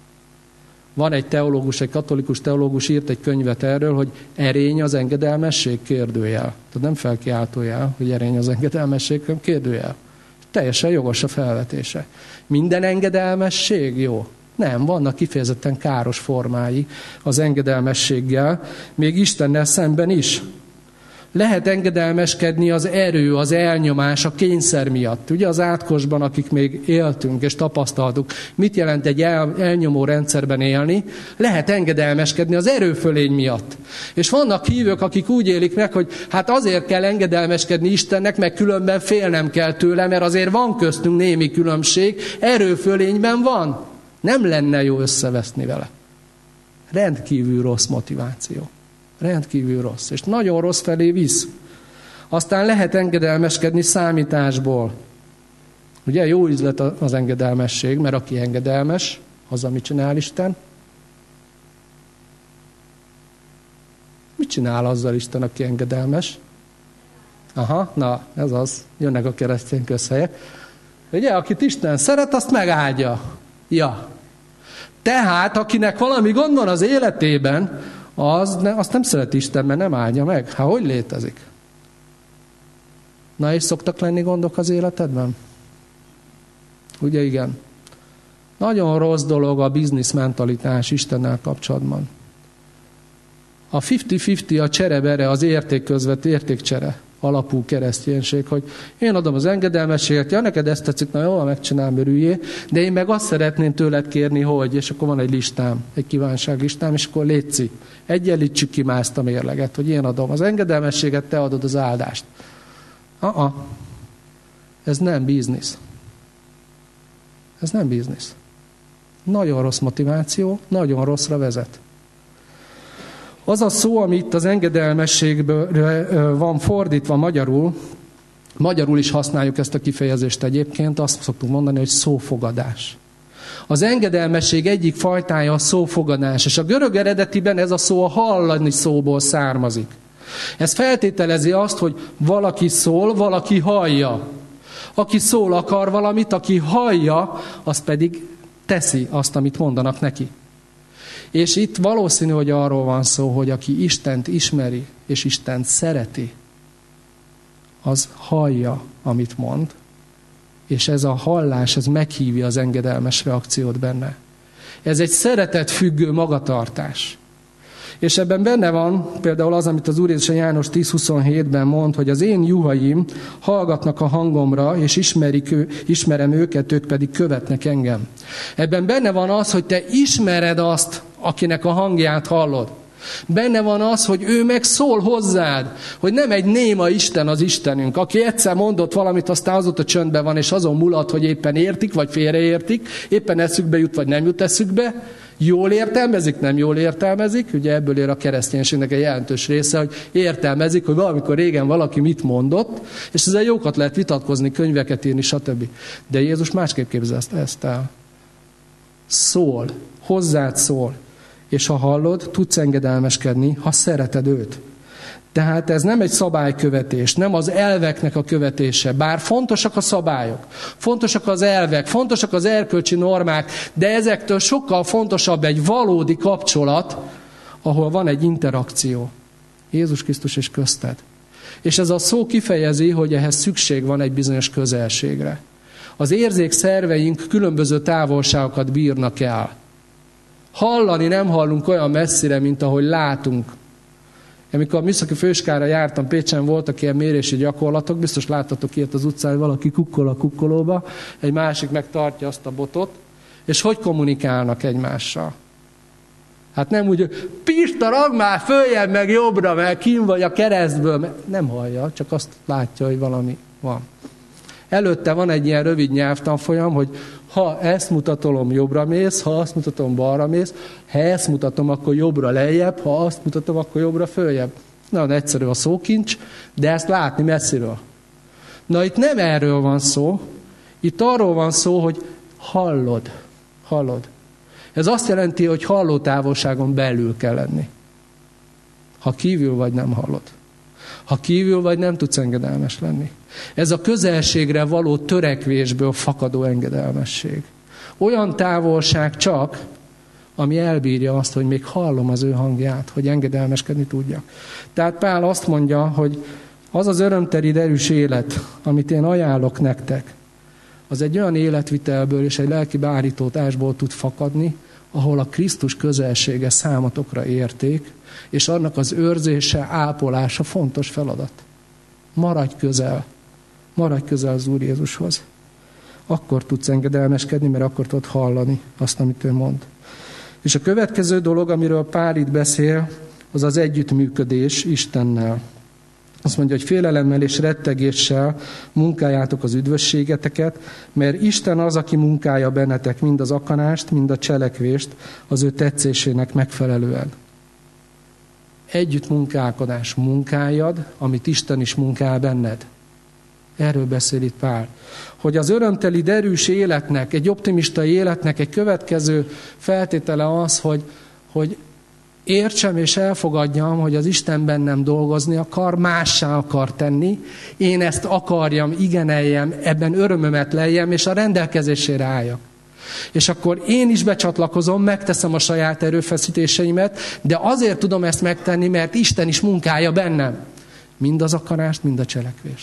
Van egy teológus, egy katolikus teológus írt egy könyvet erről, hogy erény az engedelmesség, kérdőjel. Tehát nem felkiáltójel, hogy erény az engedelmesség, hanem kérdőjel. Teljesen jogos a felvetése. Minden engedelmesség jó? Nem, vannak kifejezetten káros formái az engedelmességgel, még Istennel szemben is. Lehet engedelmeskedni az erő, az elnyomás, a kényszer miatt. Ugye az átkosban, akik még éltünk és tapasztaltuk, mit jelent egy el, elnyomó rendszerben élni, lehet engedelmeskedni az erőfölény miatt. És vannak hívők, akik úgy élik meg, hogy hát azért kell engedelmeskedni Istennek, meg különben félnem kell tőle, mert azért van köztünk némi különbség, erőfölényben van. Nem lenne jó összeveszni vele. Rendkívül rossz motiváció. Rendkívül rossz. És nagyon rossz felé visz. Aztán lehet engedelmeskedni számításból. Ugye jó üzlet az engedelmesség, mert aki engedelmes, az, amit csinál Isten. Mit csinál azzal Isten, aki engedelmes? Aha, na, ez az. Jönnek a keresztény közhelyek. Ugye, akit Isten szeret, azt megáldja. Ja. Tehát, akinek valami gond van az életében, az ne, azt nem szeret Isten, mert nem áldja meg. Hát hogy létezik? Na és szoktak lenni gondok az életedben? Ugye igen. Nagyon rossz dolog a biznisz mentalitás Istennel kapcsolatban. A fifty-fifty a cserebere, az értékközvet, értékcsere alapú kereszténység, hogy én adom az engedelmességet, ja, neked ezt tetszik, na jól megcsinálom, örüljé, de én meg azt szeretném tőled kérni, hogy, és akkor van egy listám, egy kívánságlistám, és akkor létszik, egyenlítsük ki már ezt a mérleget, hogy én adom az engedelmességet, te adod az áldást. Uh-uh. Ez nem biznisz. Ez nem biznisz. Nagyon rossz motiváció, nagyon rosszra vezet. Az a szó, ami itt az engedelmességből van fordítva magyarul, magyarul is használjuk ezt a kifejezést egyébként, azt szoktuk mondani, hogy szófogadás. Az engedelmesség egyik fajtája a szófogadás, és a görög eredetiben ez a szó a hallani szóból származik. Ez feltételezi azt, hogy valaki szól, valaki hallja. Aki szól, akar valamit, aki hallja, az pedig teszi azt, amit mondanak neki. És itt valószínű, hogy arról van szó, hogy aki Istent ismeri, és Istent szereti, az hallja, amit mond, és ez a hallás, ez meghívja az engedelmes reakciót benne. Ez egy szeretetfüggő magatartás. És ebben benne van például az, amit az Úr Jézus János tíz huszonhétben mond, hogy az én juhaim hallgatnak a hangomra, és ismerik, ismerem őket, ők pedig követnek engem. Ebben benne van az, hogy te ismered azt, akinek a hangját hallod. Benne van az, hogy ő meg szól hozzád, hogy nem egy néma Isten az Istenünk, aki egyszer mondott valamit, aztán azóta csöndben van, és azon mulat, hogy éppen értik, vagy félreértik, éppen eszükbe jut, vagy nem jut eszükbe, jól értelmezik, nem jól értelmezik, ugye ebből ér a kereszténységnek egy jelentős része, hogy értelmezik, hogy valamikor régen valaki mit mondott, és ezzel jókat lehet vitatkozni, könyveket írni, stb. De Jézus másképp képzelt ezt el. Szól, hozzád szól. És ha hallod, tudsz engedelmeskedni, ha szereted őt. Tehát ez nem egy szabálykövetés, nem az elveknek a követése. Bár fontosak a szabályok, fontosak az elvek, fontosak az erkölcsi normák, de ezektől sokkal fontosabb egy valódi kapcsolat, ahol van egy interakció. Jézus Krisztus és közted. És ez a szó kifejezi, hogy ehhez szükség van egy bizonyos közelségre. Az érzékszerveink különböző távolságokat bírnak el. Hallani nem hallunk olyan messzire, mint ahogy látunk. Amikor a műszaki főiskolára jártam, Pécsen voltak ilyen mérési gyakorlatok, biztos láttatok ilyet az utcán, hogy valaki kukkol a kukkolóba, egy másik meg tartja azt a botot, és hogy kommunikálnak egymással? Hát nem úgy, hogy Pista, ragd már följebb, meg jobbra, meg kim vagy a keresztből. Nem hallja, csak azt látja, hogy valami van. Előtte van egy ilyen rövid nyelvtanfolyam, hogy ha ezt mutatom, jobbra mész, ha azt mutatom, balra mész, ha ezt mutatom, akkor jobbra lejjebb, ha azt mutatom, akkor jobbra följebb. Nagyon egyszerű a szókincs, de ezt látni messziről. Na itt nem erről van szó, itt arról van szó, hogy hallod, hallod. Ez azt jelenti, hogy hallótávolságon belül kell lenni. Ha kívül vagy, nem hallod. Ha kívül vagy, nem tudsz engedelmes lenni. Ez a közelségre való törekvésből fakadó engedelmesség. Olyan távolság csak, ami elbírja azt, hogy még hallom az ő hangját, hogy engedelmeskedni tudjak. Tehát Pál azt mondja, hogy az az örömteli erős élet, amit én ajánlok nektek, az egy olyan életvitelből és egy lelki beállítótásból tud fakadni, ahol a Krisztus közelsége számotokra érték, és annak az őrzése, ápolása fontos feladat. Maradj közel. Maradj közel az Úr Jézushoz. Akkor tudsz engedelmeskedni, mert akkor tudod hallani azt, amit ő mond. És a következő dolog, amiről Pál itt beszél, az az együttműködés Istennel. Azt mondja, hogy félelemmel és rettegéssel munkáljátok az üdvösségeteket, mert Isten az, aki munkálja bennetek mind az akarást, mind a cselekvést az ő tetszésének megfelelően. Együtt munkálkodás, munkáljad, amit Isten is munkál benned. Erről beszél itt Pál. Hogy az örömteli, derűs életnek, egy optimista életnek egy következő feltétele az, hogy, hogy értsem és elfogadjam, hogy az Isten bennem dolgozni akar, mássá akar tenni. Én ezt akarjam, igeneljem, ebben örömömet leljem, és a rendelkezésére álljak. És akkor én is becsatlakozom, megteszem a saját erőfeszítéseimet, de azért tudom ezt megtenni, mert Isten is munkálja bennem. Mind az akarást, mind a cselekvést.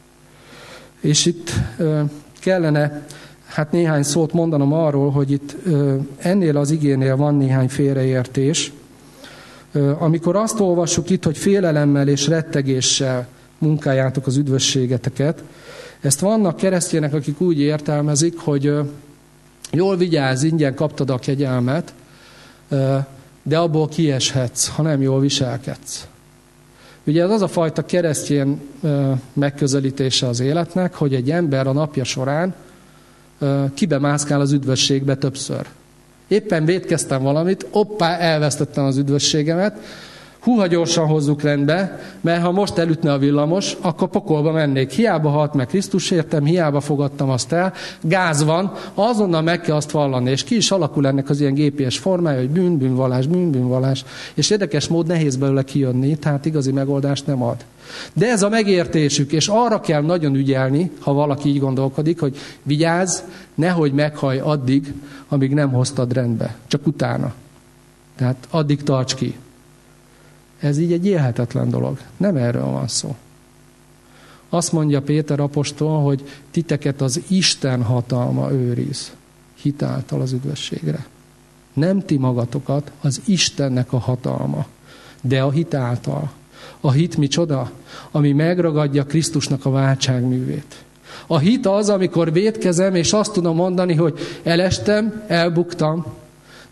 És itt ö, kellene hát néhány szót mondanom arról, hogy itt ö, ennél az igénél van néhány félreértés. Ö, amikor azt olvassuk itt, hogy félelemmel és rettegéssel munkáljátok az üdvösségeteket, ezt vannak keresztjének, akik úgy értelmezik, hogy ö, jól vigyázz, ingyen kaptad a kegyelmet, ö, de abból kieshetsz, ha nem jól viselkedsz. Ugye ez az a fajta keresztény megközelítése az életnek, hogy egy ember a napja során kibemászkál az üdvösségbe többször. Éppen vétkeztem valamit, oppá, elvesztettem az üdvösségemet, húha gyorsan hozzuk rendbe, mert ha most elütne a villamos, akkor pokolba mennék. Hiába halt meg Krisztus értem, hiába fogadtam azt el, gáz van, azonnal meg kell azt vallani, és ki is alakul ennek az ilyen gé pé es formája, hogy bűn, bűnvallás, bűn, bűnvallás, és érdekes mód nehéz belőle kijönni, tehát igazi megoldást nem ad. De ez a megértésük, és arra kell nagyon ügyelni, ha valaki így gondolkodik, hogy vigyázz, nehogy meghallj addig, amíg nem hoztad rendbe, csak utána. Tehát addig tarts ki. Ez így egy élhetetlen dolog. Nem erről van szó. Azt mondja Péter apostol, hogy titeket az Isten hatalma őriz, hitáltal az üdvösségre. Nem ti magatokat, az Istennek a hatalma, de a hitáltal. A hit micsoda? Ami megragadja Krisztusnak a váltságművét. A hit az, amikor vétkezem, és azt tudom mondani, hogy elestem, elbuktam,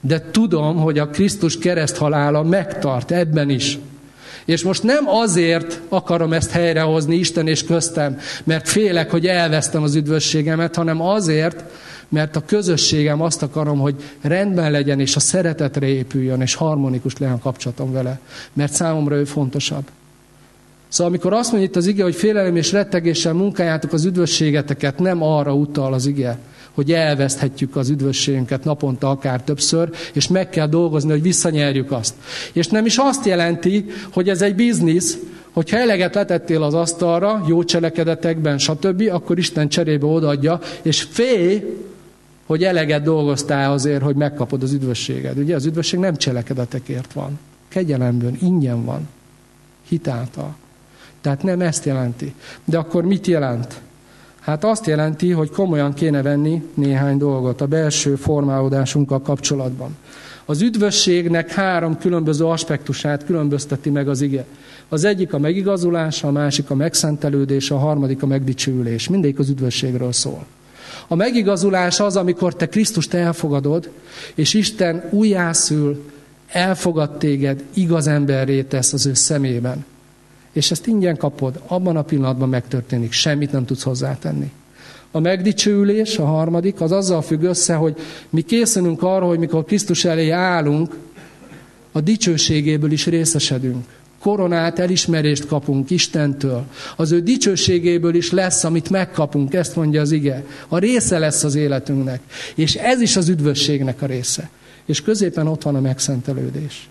de tudom, hogy a Krisztus kereszthalála megtart ebben is. És most nem azért akarom ezt helyrehozni Isten és köztem, mert félek, hogy elvesztem az üdvösségemet, hanem azért, mert a közösségem azt akarom, hogy rendben legyen, és a szeretetre épüljön, és harmonikus legyen a kapcsolatom vele. Mert számomra ő fontosabb. Szóval amikor azt mondja itt az ige, hogy félelem és rettegéssel munkáljátok az üdvösségeteket, nem arra utal az ige, hogy elveszthetjük az üdvösségünket naponta akár többször, és meg kell dolgozni, hogy visszanyerjük azt. És nem is azt jelenti, hogy ez egy biznisz, hogyha eleget letettél az asztalra, jó cselekedetekben, stb., akkor Isten cserébe odaadja, és félj, hogy eleget dolgoztál azért, hogy megkapod az üdvösséged. Ugye az üdvösség nem cselekedetekért van. Kegyelemből, ingyen van. Hitáltal. Tehát nem ezt jelenti. De akkor mit jelent? Hát azt jelenti, hogy komolyan kéne venni néhány dolgot a belső formálódásunkkal kapcsolatban. Az üdvösségnek három különböző aspektusát különbözteti meg az ige. Az egyik a megigazulás, a másik a megszentelődés, a harmadik a megdicsőülés. Mindegyik az üdvösségről szól. A megigazulás az, amikor te Krisztust elfogadod, és Isten újjászül, elfogad téged, igaz emberré tesz az ő szemében. És ezt ingyen kapod, abban a pillanatban megtörténik, semmit nem tudsz hozzátenni. A megdicsőülés, a harmadik, az azzal függ össze, hogy mi készülünk arra, hogy mikor Krisztus elé állunk, a dicsőségéből is részesedünk. Koronát, elismerést kapunk Istentől. Az ő dicsőségéből is lesz, amit megkapunk, ezt mondja az ige. A része lesz az életünknek. És ez is az üdvösségnek a része. És középen ott van a megszentelődés.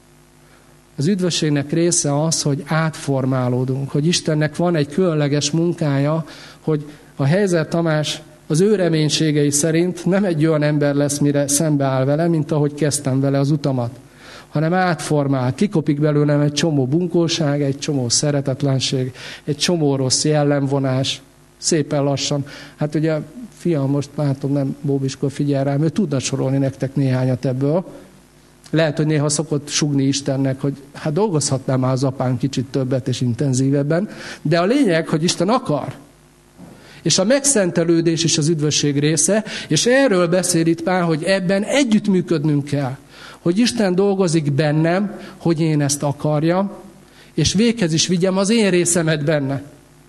Az üdvösségnek része az, hogy átformálódunk, hogy Istennek van egy különleges munkája, hogy a Heizer Tamás az ő reménységei szerint nem egy olyan ember lesz, mire szembeáll vele, mint ahogy kezdtem vele az utamat, hanem átformál, kikopik belőlem egy csomó bunkóság, egy csomó szeretetlenség, egy csomó rossz jellemvonás, szépen lassan. Hát ugye, fiam, most látom, nem bóbiskor figyel rám, ő tudna sorolni nektek néhányat ebből. Lehet, hogy néha szokott sugni Istennek, hogy hát dolgozhatná már az apám kicsit többet és intenzívebben, de a lényeg, hogy Isten akar. És a megszentelődés is az üdvösség része, és erről beszél itt Pál, hogy ebben együttműködnünk kell. Hogy Isten dolgozik bennem, hogy én ezt akarjam, és véghez is vigyem az én részemet benne.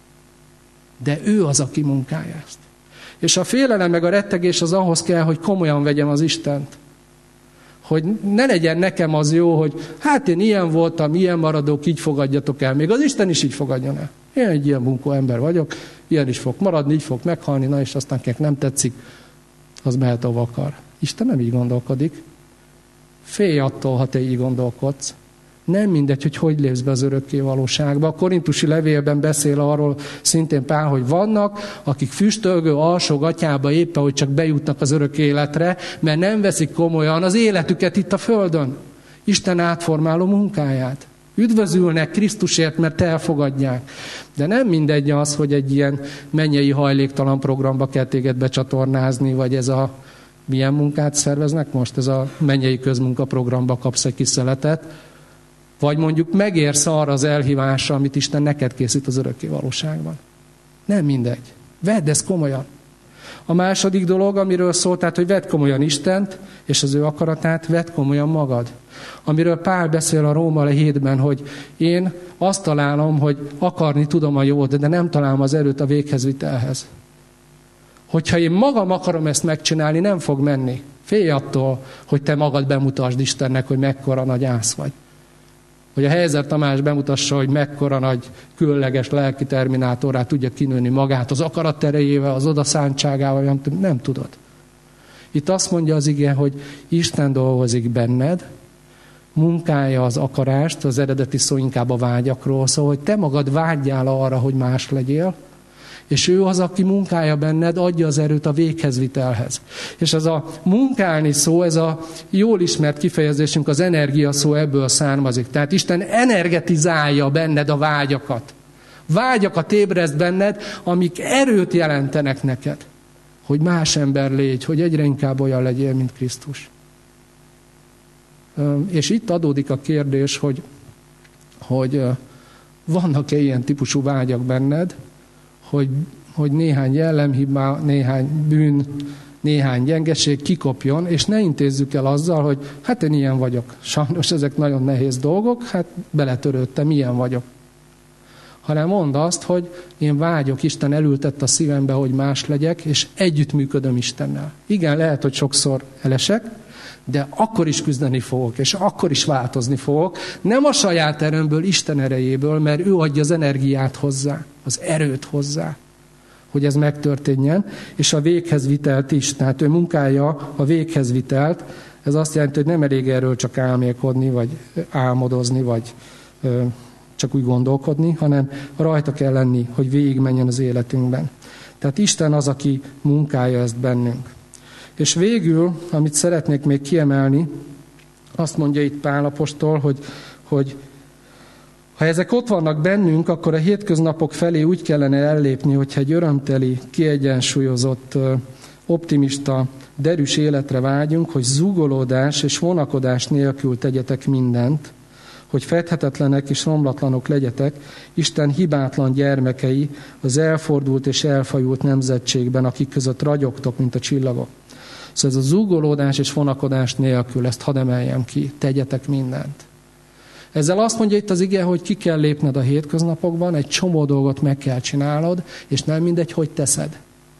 De ő az, aki munkálja ezt. És a félelem meg a rettegés az ahhoz kell, hogy komolyan vegyem az Istent. Hogy ne legyen nekem az jó, hogy hát én ilyen voltam, ilyen maradok, így fogadjatok el. Még az Isten is így fogadjon el. Én egy ilyen bunkó ember vagyok, ilyen is fog maradni, így fog meghalni, na és aztán akinek nem tetszik, az mehet, ahova akar. Isten nem így gondolkodik. Félj attól, ha te így gondolkodsz. Nem mindegy, hogy hogy lépsz be az örökké valóságba. A korintusi levélben beszél arról szintén Pál, hogy vannak, akik füstölgő alsógatyába éppen, hogy csak bejutnak az örök életre, mert nem veszik komolyan az életüket itt a földön. Isten átformáló munkáját. Üdvözülnek Krisztusért, mert elfogadják. De nem mindegy az, hogy egy ilyen mennyei hajléktalan programba kell téged becsatornázni, vagy ez a milyen munkát szerveznek most, ez a mennyei közmunkaprogramba kapsz egy kis szeletet, vagy mondjuk megérsz arra az elhívásra, amit Isten neked készít az örökké valóságban. Nem mindegy. Vedd ezt komolyan. A második dolog, amiről szól, tehát, hogy vedd komolyan Istent, és az ő akaratát, vedd komolyan magad. Amiről Pál beszél a Római hétben, hogy én azt találom, hogy akarni tudom a jót, de nem találom az erőt a véghezvitelhez. Hogyha én magam akarom ezt megcsinálni, nem fog menni. Félj attól, hogy te magad bemutasd Istennek, hogy mekkora nagy ász vagy. Hogy a Heizer Tamás bemutassa, hogy mekkora nagy, különleges lelki terminátorrá tudja kinőni magát az akarat erejével, az odaszántságával, nem, nem tudod. Itt azt mondja az ige, hogy Isten dolgozik benned, munkálja az akarást, az eredeti szó inkább a vágyakról szól, hogy te magad vágyjál arra, hogy más legyél, és ő az, aki munkálja benned, adja az erőt a véghezvitelhez. És ez a munkálni szó, ez a jól ismert kifejezésünk, az energia szó ebből származik. Tehát Isten energetizálja benned a vágyakat. Vágyakat ébreszt benned, amik erőt jelentenek neked. Hogy más ember légy, hogy egyre inkább olyan legyél, mint Krisztus. És itt adódik a kérdés, hogy, hogy vannak-e ilyen típusú vágyak benned, hogy, hogy néhány jellemhiba, néhány bűn néhány gyengeség kikopjon, és ne intézzük el azzal, hogy hát én ilyen vagyok. Sajnos ezek nagyon nehéz dolgok, hát beletörődtem, ilyen vagyok. Hanem mondd azt, hogy én vágyok, Isten elültett a szívembe, hogy más legyek, és együttműködöm Istennel. Igen, lehet, hogy sokszor elesek, de akkor is küzdeni fogok, és akkor is változni fogok. Nem a saját erőmből, Isten erejéből, mert ő adja az energiát hozzá, az erőt hozzá, hogy ez megtörténjen, és a véghez vitelt is. Tehát ő munkálja a véghez vitelt. Ez azt jelenti, hogy nem elég erről csak álmélkodni, vagy álmodozni, vagy ö, csak úgy gondolkodni, hanem rajta kell lenni, hogy végigmenjen az életünkben. Tehát Isten az, aki munkálja ezt bennünk. És végül, amit szeretnék még kiemelni, azt mondja itt Pál apostol, hogy, hogy ha ezek ott vannak bennünk, akkor a hétköznapok felé úgy kellene ellépni, hogyha egy örömteli, kiegyensúlyozott, optimista, derűs életre vágyunk, hogy zúgolódás és vonakodás nélkül tegyetek mindent, hogy fedhetetlenek és romlatlanok legyetek, Isten hibátlan gyermekei az elfordult és elfajult nemzetségben, akik között ragyogtok, mint a csillagok. Szóval ez a zúgolódás és vonakodás nélkül, ezt hadd emeljem ki, tegyetek mindent. Ezzel azt mondja itt az ige, hogy ki kell lépned a hétköznapokban, egy csomó dolgot meg kell csinálnod, és nem mindegy, hogy teszed.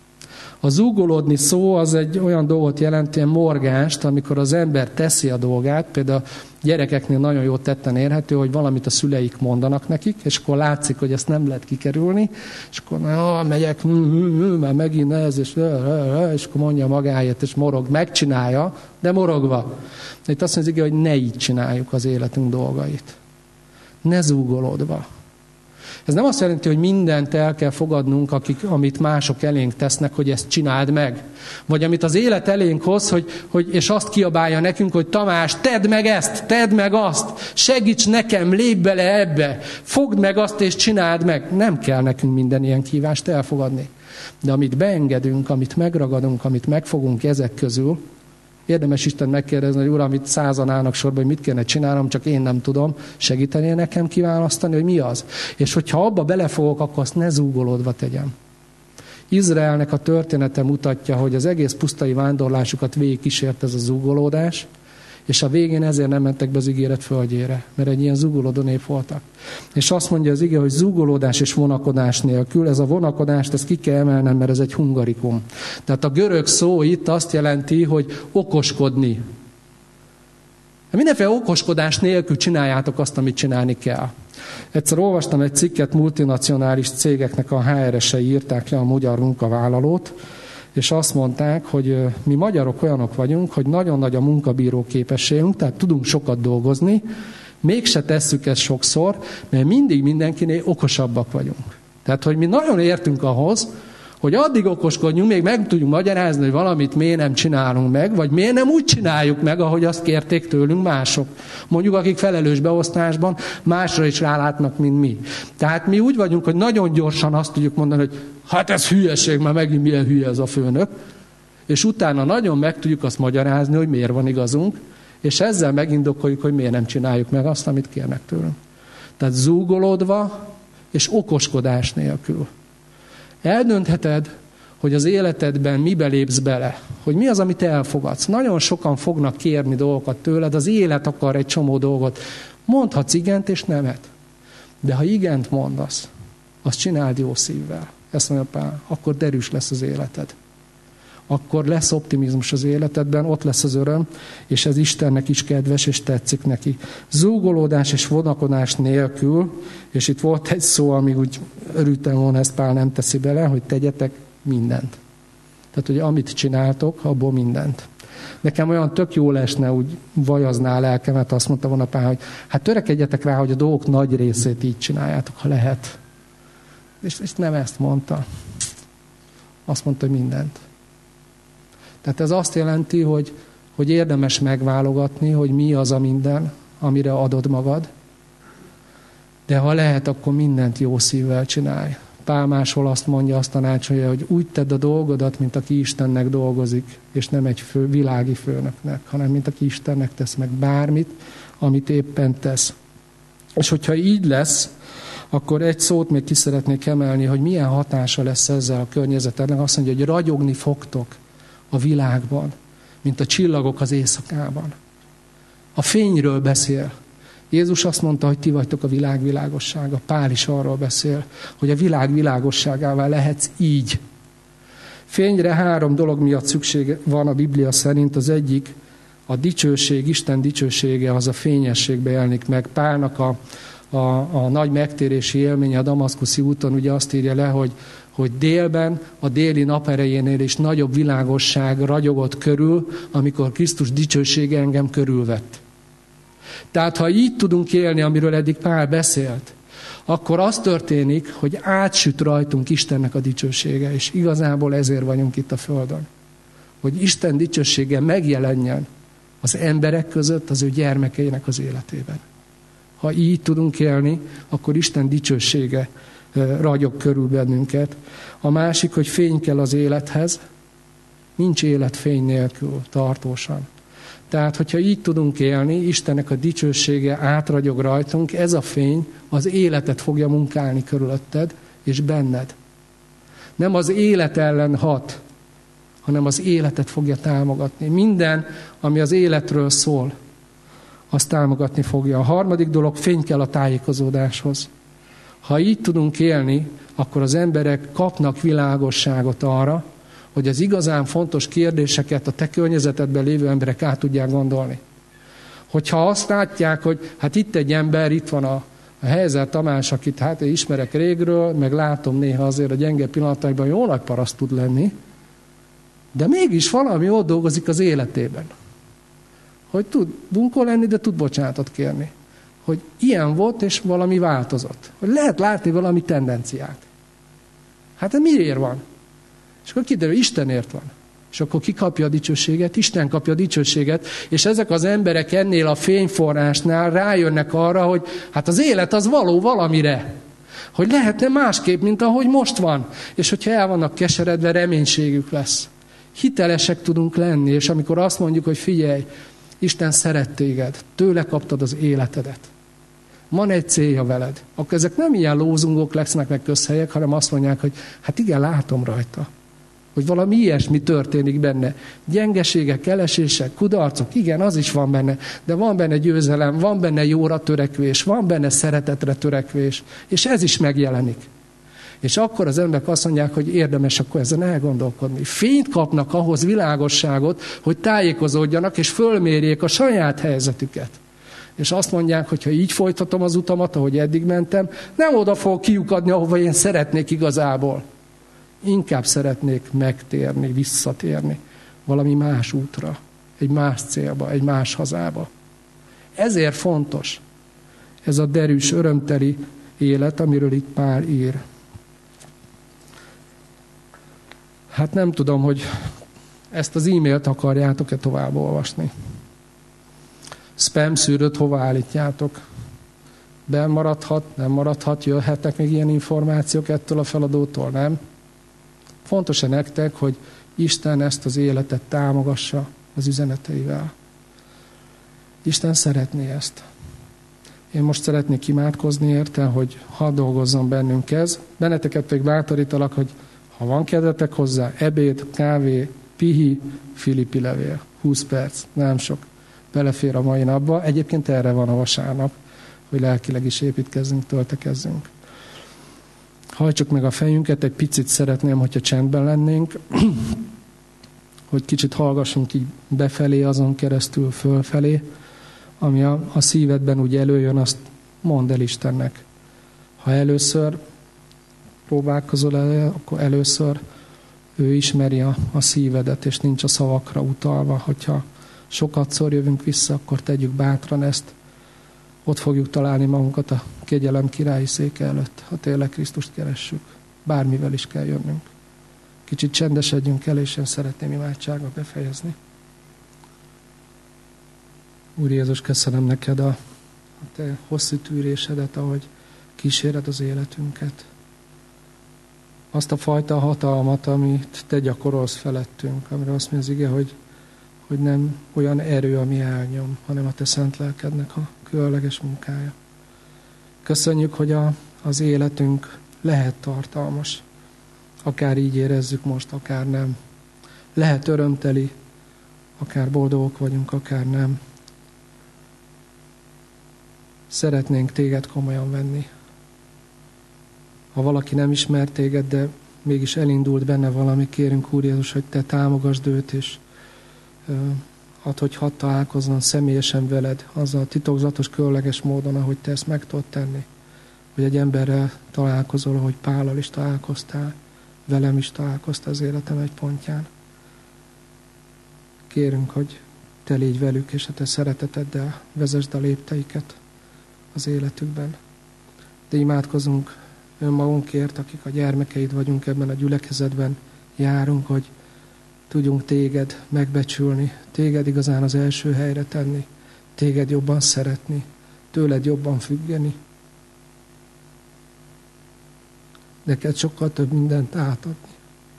A zúgolódni szó az egy olyan dolgot jelent, ilyen morgást, amikor az ember teszi a dolgát, például a gyerekeknél nagyon jó tetten érhető, hogy valamit a szüleik mondanak nekik, és akkor látszik, hogy ezt nem lehet kikerülni, és akkor na, megyek, már megint ez, és, és akkor mondja magáért, és morog, megcsinálja, de morogva. De itt azt mondja, hogy ne így csináljuk az életünk dolgait. Ne zúgolódva. Ez nem azt jelenti, hogy mindent el kell fogadnunk, akik, amit mások elénk tesznek, hogy ezt csináld meg. Vagy amit az élet elénk hoz, hogy, hogy, és azt kiabálja nekünk, hogy Tamás, tedd meg ezt, tedd meg azt, segíts nekem, lépj bele ebbe, fogd meg azt és csináld meg. Nem kell nekünk minden ilyen kívást elfogadni. De amit beengedünk, amit megragadunk, amit megfogunk ezek közül, érdemes Isten megkérdezni, hogy Uram, itt százan állnak sorba, hogy mit kéne csinálnom, csak én nem tudom. Segítenél nekem kiválasztani, hogy mi az? És hogyha abba belefogok, akkor azt ne zúgolódva tegyem. Izraelnek a története mutatja, hogy az egész pusztai vándorlásukat végig kísért ez a zúgolódás, és a végén ezért nem mentek be az ígéret földjére, mert egy ilyen zúgolódó nép voltak. És azt mondja az ige, hogy zúgolódás és vonakodás nélkül, ez a vonakodást, ezt ki kell emelnem, mert ez egy hungarikum. Tehát a görög szó itt azt jelenti, hogy okoskodni. Mindenféle okoskodás nélkül csináljátok azt, amit csinálni kell. Egyszer olvastam egy cikket, multinacionális cégeknek a há er esei írták le a magyar munkavállalót, és azt mondták, hogy mi magyarok olyanok vagyunk, hogy nagyon nagy a munkabíró képességünk, tehát tudunk sokat dolgozni, mégse tesszük ezt sokszor, mert mindig mindenkinél okosabbak vagyunk. Tehát, hogy mi nagyon értünk ahhoz, hogy addig okoskodjunk, még meg tudjuk magyarázni, hogy valamit miért nem csinálunk meg, vagy miért nem úgy csináljuk meg, ahogy azt kérték tőlünk mások. Mondjuk, akik felelős beosztásban másra is rálátnak, mint mi. Tehát mi úgy vagyunk, hogy nagyon gyorsan azt tudjuk mondani, hogy hát ez hülyeség, már megint milyen hülye ez a főnök. És utána nagyon meg tudjuk azt magyarázni, hogy miért van igazunk, és ezzel megindokoljuk, hogy miért nem csináljuk meg azt, amit kérnek tőlünk. Tehát zúgolódva és okoskodás nélkül. Eldöntheted, hogy az életedben mibe lépsz bele, hogy mi az, amit elfogadsz. Nagyon sokan fognak kérni dolgokat tőled, az élet akar egy csomó dolgot. Mondhatsz igent és nemet. De ha igent mondasz, azt csináld jó szívvel. Ezt mondja Pál, akkor derűs lesz az életed. Akkor lesz optimizmus az életedben, ott lesz az öröm, és ez Istennek is kedves, és tetszik neki. Zúgolódás és vonakodás nélkül, és itt volt egy szó, ami úgy örültem volna, ezt Pál nem teszi bele, hogy tegyetek mindent. Tehát, hogy amit csináltok, abból mindent. Nekem olyan tök jól esne, úgy vajazná a lelkemet, azt mondta volna Pál, hogy hát törekedjetek rá, hogy a dolgok nagy részét így csináljátok, ha lehet. És, és nem ezt mondta. Azt mondta, hogy mindent. Tehát ez azt jelenti, hogy, hogy érdemes megválogatni, hogy mi az a minden, amire adod magad, de ha lehet, akkor mindent jó szívvel csinálj. Pál máshol azt mondja, azt tanácsolja, hogy úgy tedd a dolgodat, mint aki Istennek dolgozik, és nem egy fő, világi főnöknek, hanem mint aki Istennek tesz meg bármit, amit éppen tesz. És hogyha így lesz, akkor egy szót még ki szeretnék emelni, hogy milyen hatása lesz ezzel a környezetednek. Azt mondja, hogy ragyogni fogtok a világban, mint a csillagok az éjszakában. A fényről beszél. Jézus azt mondta, hogy ti vagytok a világ világossága. Pál is arról beszél, hogy a világ világosságává lehetsz így. Fényre három dolog miatt szükség van a Biblia szerint. Az egyik, a dicsőség, Isten dicsősége, az a fényességbe jelenik meg. Pálnak a, a, a nagy megtérési élménye a damaszkuszi úton ugye azt írja le, hogy, hogy délben, a déli naperejénél is nagyobb világosság ragyogott körül, amikor Krisztus dicsősége engem körülvett. Tehát ha így tudunk élni, amiről eddig Pál beszélt, akkor az történik, hogy átsüt rajtunk Istennek a dicsősége, és igazából ezért vagyunk itt a Földön. Hogy Isten dicsősége megjelenjen az emberek között, az ő gyermekeinek az életében. Ha így tudunk élni, akkor Isten dicsősége ragyog körül bennünket. A másik, hogy fény kell az élethez, nincs élet fény nélkül tartósan. Tehát, hogyha így tudunk élni, Istennek a dicsősége átragyog rajtunk, ez a fény az életet fogja munkálni körülötted és benned. Nem az élet ellen hat, hanem az életet fogja támogatni. Minden, ami az életről szól, azt támogatni fogja. A harmadik dolog, fény kell a tájékozódáshoz. Ha így tudunk élni, akkor az emberek kapnak világosságot arra, hogy az igazán fontos kérdéseket a te környezetedben lévő emberek át tudják gondolni. Hogyha azt látják, hogy hát itt egy ember, itt van a, a Helyzer Tamás, akit hát én ismerek régről, meg látom néha azért a gyenge pillanataiban, jó nagy paraszt tud lenni, de mégis valami ott dolgozik az életében. Hogy tud bunkó lenni, de tud bocsánatot kérni. Hogy ilyen volt, és valami változott. Hogy lehet látni valami tendenciát. Hát ez miért van? És akkor kiderül, Istenért van. És akkor ki kapja a dicsőséget? Isten kapja a dicsőséget, és ezek az emberek ennél a fényforrásnál rájönnek arra, hogy hát az élet az való valamire. Hogy lehetne másképp, mint ahogy most van. És hogyha el vannak keseredve, reménységük lesz. Hitelesek tudunk lenni, és amikor azt mondjuk, hogy figyelj, Isten szeret téged, tőle kaptad az életedet. Van egy célja veled. Akkor ezek nem ilyen lózungok lesznek meg közhelyek, hanem azt mondják, hogy hát igen, látom rajta. Hogy valami ilyesmi történik benne. Gyengeségek, elesések, kudarcok, igen, az is van benne, de van benne győzelem, van benne jóra törekvés, van benne szeretetre törekvés, és ez is megjelenik. És akkor az emberek azt mondják, hogy érdemes akkor ezen elgondolkodni. Fényt kapnak ahhoz, világosságot, hogy tájékozódjanak, és fölmérjék a saját helyzetüket. És azt mondják, hogy ha így folytatom az utamat, ahogy eddig mentem, nem oda fogok kiukadni, ahova én szeretnék igazából. Inkább szeretnék megtérni, visszatérni valami más útra, egy más célba, egy más hazába. Ezért fontos ez a derűs, örömteli élet, amiről itt Pál ír. Hát nem tudom, hogy ezt az e-mailt akarjátok-e tovább olvasni. Spam szűrőt hova állítjátok? Ben maradhat, nem maradhat, jöhetnek még ilyen információk ettől a feladótól, nem? Fontos-e nektek, hogy Isten ezt az életet támogassa az üzeneteivel? Isten szeretné ezt. Én most szeretnék imádkozni érte, hogy hadd dolgozzon bennünk ez. Benneteket pedig bátorítalak, hogy ha van kedvetek hozzá, ebéd, kávé, pihi, Filippi levél. húsz perc, nem sok. Belefér a mai napba. Egyébként erre van a vasárnap, hogy lelkileg is építkezzünk, töltekezzünk. Hajtsuk meg a fejünket, egy picit szeretném, hogyha csendben lennénk, hogy kicsit hallgassunk így befelé, azon keresztül fölfelé, ami a, a szívedben úgy előjön, azt mondd el Istennek. Ha először próbálkozol el, akkor először ő ismeri a, a szívedet, és nincs a szavakra utalva. Hogyha sokatszor jövünk vissza, akkor tegyük bátran ezt. Ott fogjuk találni magunkat a kegyelem királyi széke előtt, ha tényleg Krisztust keressük. Bármivel is kell jönnünk. Kicsit csendesedjünk el, és én szeretném imádságba befejezni. Úr Jézus, köszönöm neked a, a te hosszú tűrésedet, ahogy kíséred az életünket. Azt a fajta hatalmat, amit te gyakorolsz felettünk, amire azt mondja az ige, hogy, hogy nem olyan erő, ami elnyom, hanem a te szent lelkednek a különleges munkája. Köszönjük, hogy a, az életünk lehet tartalmas. Akár így érezzük most, akár nem. lehet örömteli, akár boldogok vagyunk, akár nem. Szeretnénk téged komolyan venni. Ha valaki nem ismer téged, de mégis elindult benne valami, kérünk, Úr Jézus, hogy te támogasd őt, és add, hogy hadd találkozzon személyesen veled, azzal a titokzatos, különleges módon, ahogy te ezt meg tudod tenni. Hogy egy emberrel találkozol, ahogy Pállal is találkoztál, velem is találkoztál az életem egy pontján. Kérünk, hogy te légy velük, és a te szereteteddel vezesd a lépteiket az életükben. De imádkozunk önmagunkért, akik a gyermekeid vagyunk ebben a gyülekezetben, járunk, hogy tudjunk téged megbecsülni, téged igazán az első helyre tenni, téged jobban szeretni, tőled jobban függeni. Neked sokkal több mindent átadni.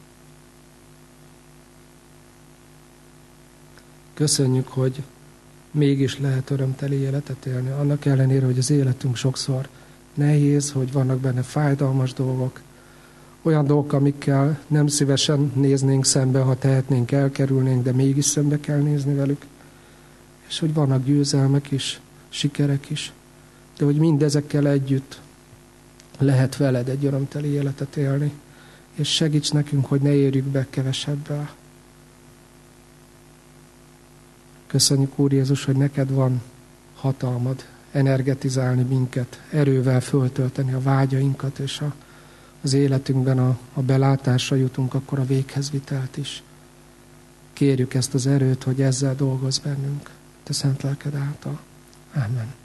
Köszönjük, hogy mégis lehet örömteli életet élni. Annak ellenére, hogy az életünk sokszor nehéz, hogy vannak benne fájdalmas dolgok, olyan dolgok, amikkel nem szívesen néznénk szembe, ha tehetnénk, elkerülnénk, de mégis szembe kell nézni velük. És hogy vannak győzelmek is, sikerek is, de hogy mindezekkel együtt lehet veled egy örömteli életet élni, és segíts nekünk, hogy ne érjük be kevesebbel. Köszönjük, Úr Jézus, hogy neked van hatalmad energetizálni minket, erővel föltölteni a vágyainkat, és a, az életünkben a, a belátásra jutunk, akkor a véghezvitelt is. Kérjük ezt az erőt, hogy ezzel dolgozz bennünk, te szent lelked által. Amen.